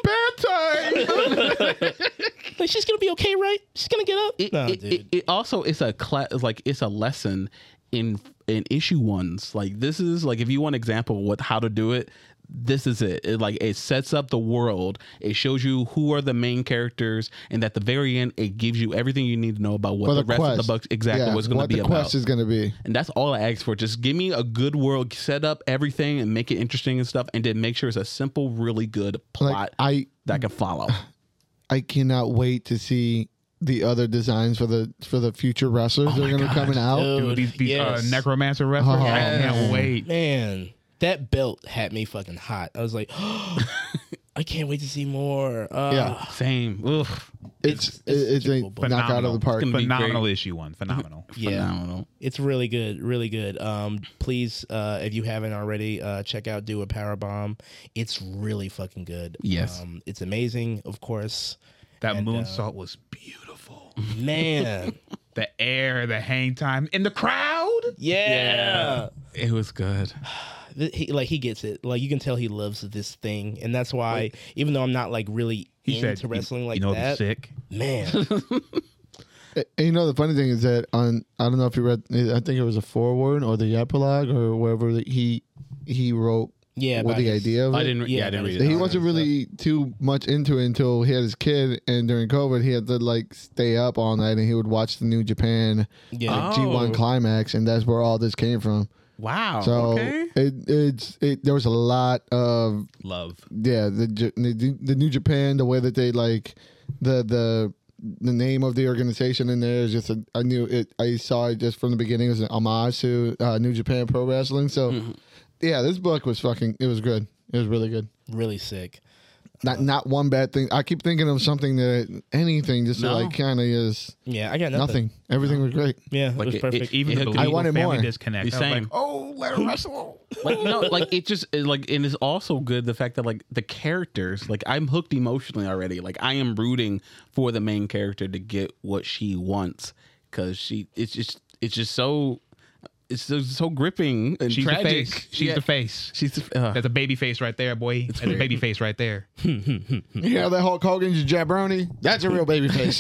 I right, got bad time. like, she's gonna be okay, right? She's gonna get up. It, no, it, dude. it, it also is a class. Like it's a lesson in in issue ones. Like this is like if you want an example of what how to do it. This is it. It like it sets up the world. It shows you who are the main characters, and at the very end, it gives you everything you need to know about what For the, the rest quest. of the book exactly Yeah, what's going to what be the about. quest is going to be. And that's all I ask for. Just give me a good world, set up everything, and make it interesting and stuff, and then make sure it's a simple, really good plot Like I, that I can follow. I cannot wait to see the other designs for the for the future wrestlers that are going to be coming out. Dude. Dude, these, these Yes. uh, necromancer wrestlers. Oh, I can't man. wait. Man, that belt had me fucking hot. I was like, I can't wait to see more. Uh, Yeah. Same. Ugh. It's It's- it's, it's it's a super book. knock out of the park. It's gonna be Phenomenal great. issue one. Phenomenal. Yeah. Phenomenal. It's really good, really good. Um, please, uh, if you haven't already, uh, check out Do a Power Bomb. It's really fucking good. Yes. um, it's amazing. Of course, That And, uh, moonsault was beautiful. man. The air, the hang time in the crowd. Yeah. It was good. Th- He, like he gets it. Like you can tell he loves this thing, and that's why, even though I'm not like really He into said, wrestling you, like you know, that, sick. man. And you know the funny thing is that on I don't know if you read I think it was a foreword or the epilogue or wherever that he he wrote Yeah, with about the his- idea of it. I didn't. Yeah, Yeah, I didn't that read is- it. he daughter wasn't and really too much into it until he had his kid, and during COVID he had to like stay up all night and he would watch the New Japan Yeah. like, G one Oh. Climax, and that's where all this came from. Wow. So okay. it it's it there was a lot of Love. yeah the, J- the the New Japan, the way that they like the the the name of the organization in there is just a, I knew it I saw it just from the beginning. It was an homage to uh, New Japan Pro Wrestling. So Mm-hmm. yeah, this book was fucking it was good. It was really good. Really sick. Not not one bad thing. I keep thinking of something that anything just to No. like kind of is Yeah, I got nothing. nothing. Everything was great. Yeah, it Like, was it- perfect. it- Even Yeah, the I believable wanted family more. disconnect. The I was like, same. oh, let her wrestle. Like no, like it just it, like and it's also good the fact that like the characters, like I'm hooked emotionally already. Like I am rooting for the main character to get what she wants because she it's just it's just so it's so, so gripping and She's tragic. the face. She's Yeah. the face. She's the, uh, That's a baby face right there, boy. That's a baby face right there. Yeah, that Hulk Hogan's jabroni. That's a real baby face.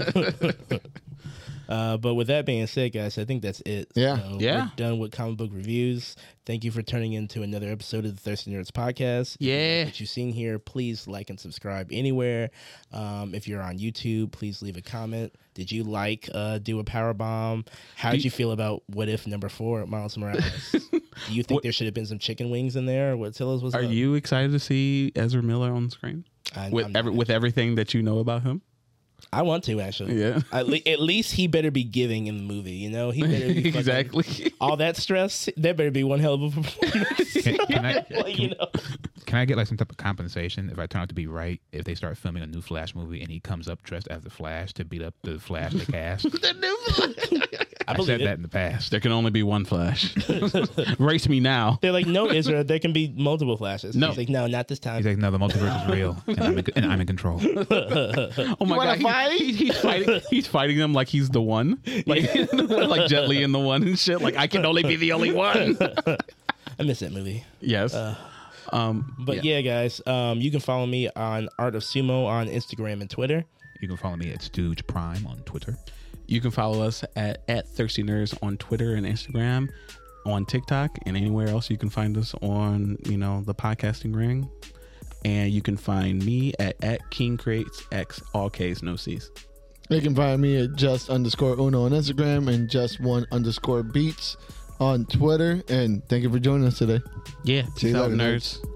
Uh, but with that being said, guys, I think that's it. Yeah. So Yeah. We're done with comic book reviews. Thank you for turning into another episode of the Thirsty Nerds podcast. Yeah. What you've seen here, please like and subscribe anywhere. Um, if you're on YouTube, please leave a comment. Did you like uh, Do a Power Bomb? How did you feel about What If number four, Miles Morales? Do you think What- there should have been some chicken wings in there? What Tillis was are up? you excited to see Ezra Miller on screen I, with I'm every, not. with everything that you know about him? I want to actually. Yeah. At, le- at least he better be giving in the movie. You know, he better be fucking- Exactly. all that stress. That better be one hell of a performance. Can, can I, Like, you know. can I get like some type of compensation if I turn out to be right? If they start filming a new Flash movie and he comes up dressed as the Flash to beat up the Flash they cast? I I believe said it. that in the past. There can only be one Flash. Race me now. They're like, no, Israel, there can be multiple flashes. No. He's like, no, not this time. He's like, no, the multiverse is real, and I'm in, and I'm in control. Oh my wanna god, fight? he, he- he's fighting. He's fighting them like he's the one, like like Jet Li in the one and shit. Like I can only be the only one. I miss that movie. Yes. um. But yeah, guys, um, you can follow me on Art of Sumo on Instagram and Twitter. You can follow me at Stooge Prime on Twitter. You can follow us at, at Thirsty Nerds on Twitter and Instagram, on TikTok, and anywhere else you can find us on, you know, the podcasting ring. And you can find me at, at King Creates X, all K's, no C's. You can find me at just underscore uno on Instagram and just one underscore beats on Twitter. And thank you for joining us today. Yeah. See Peace you out, later, nerds.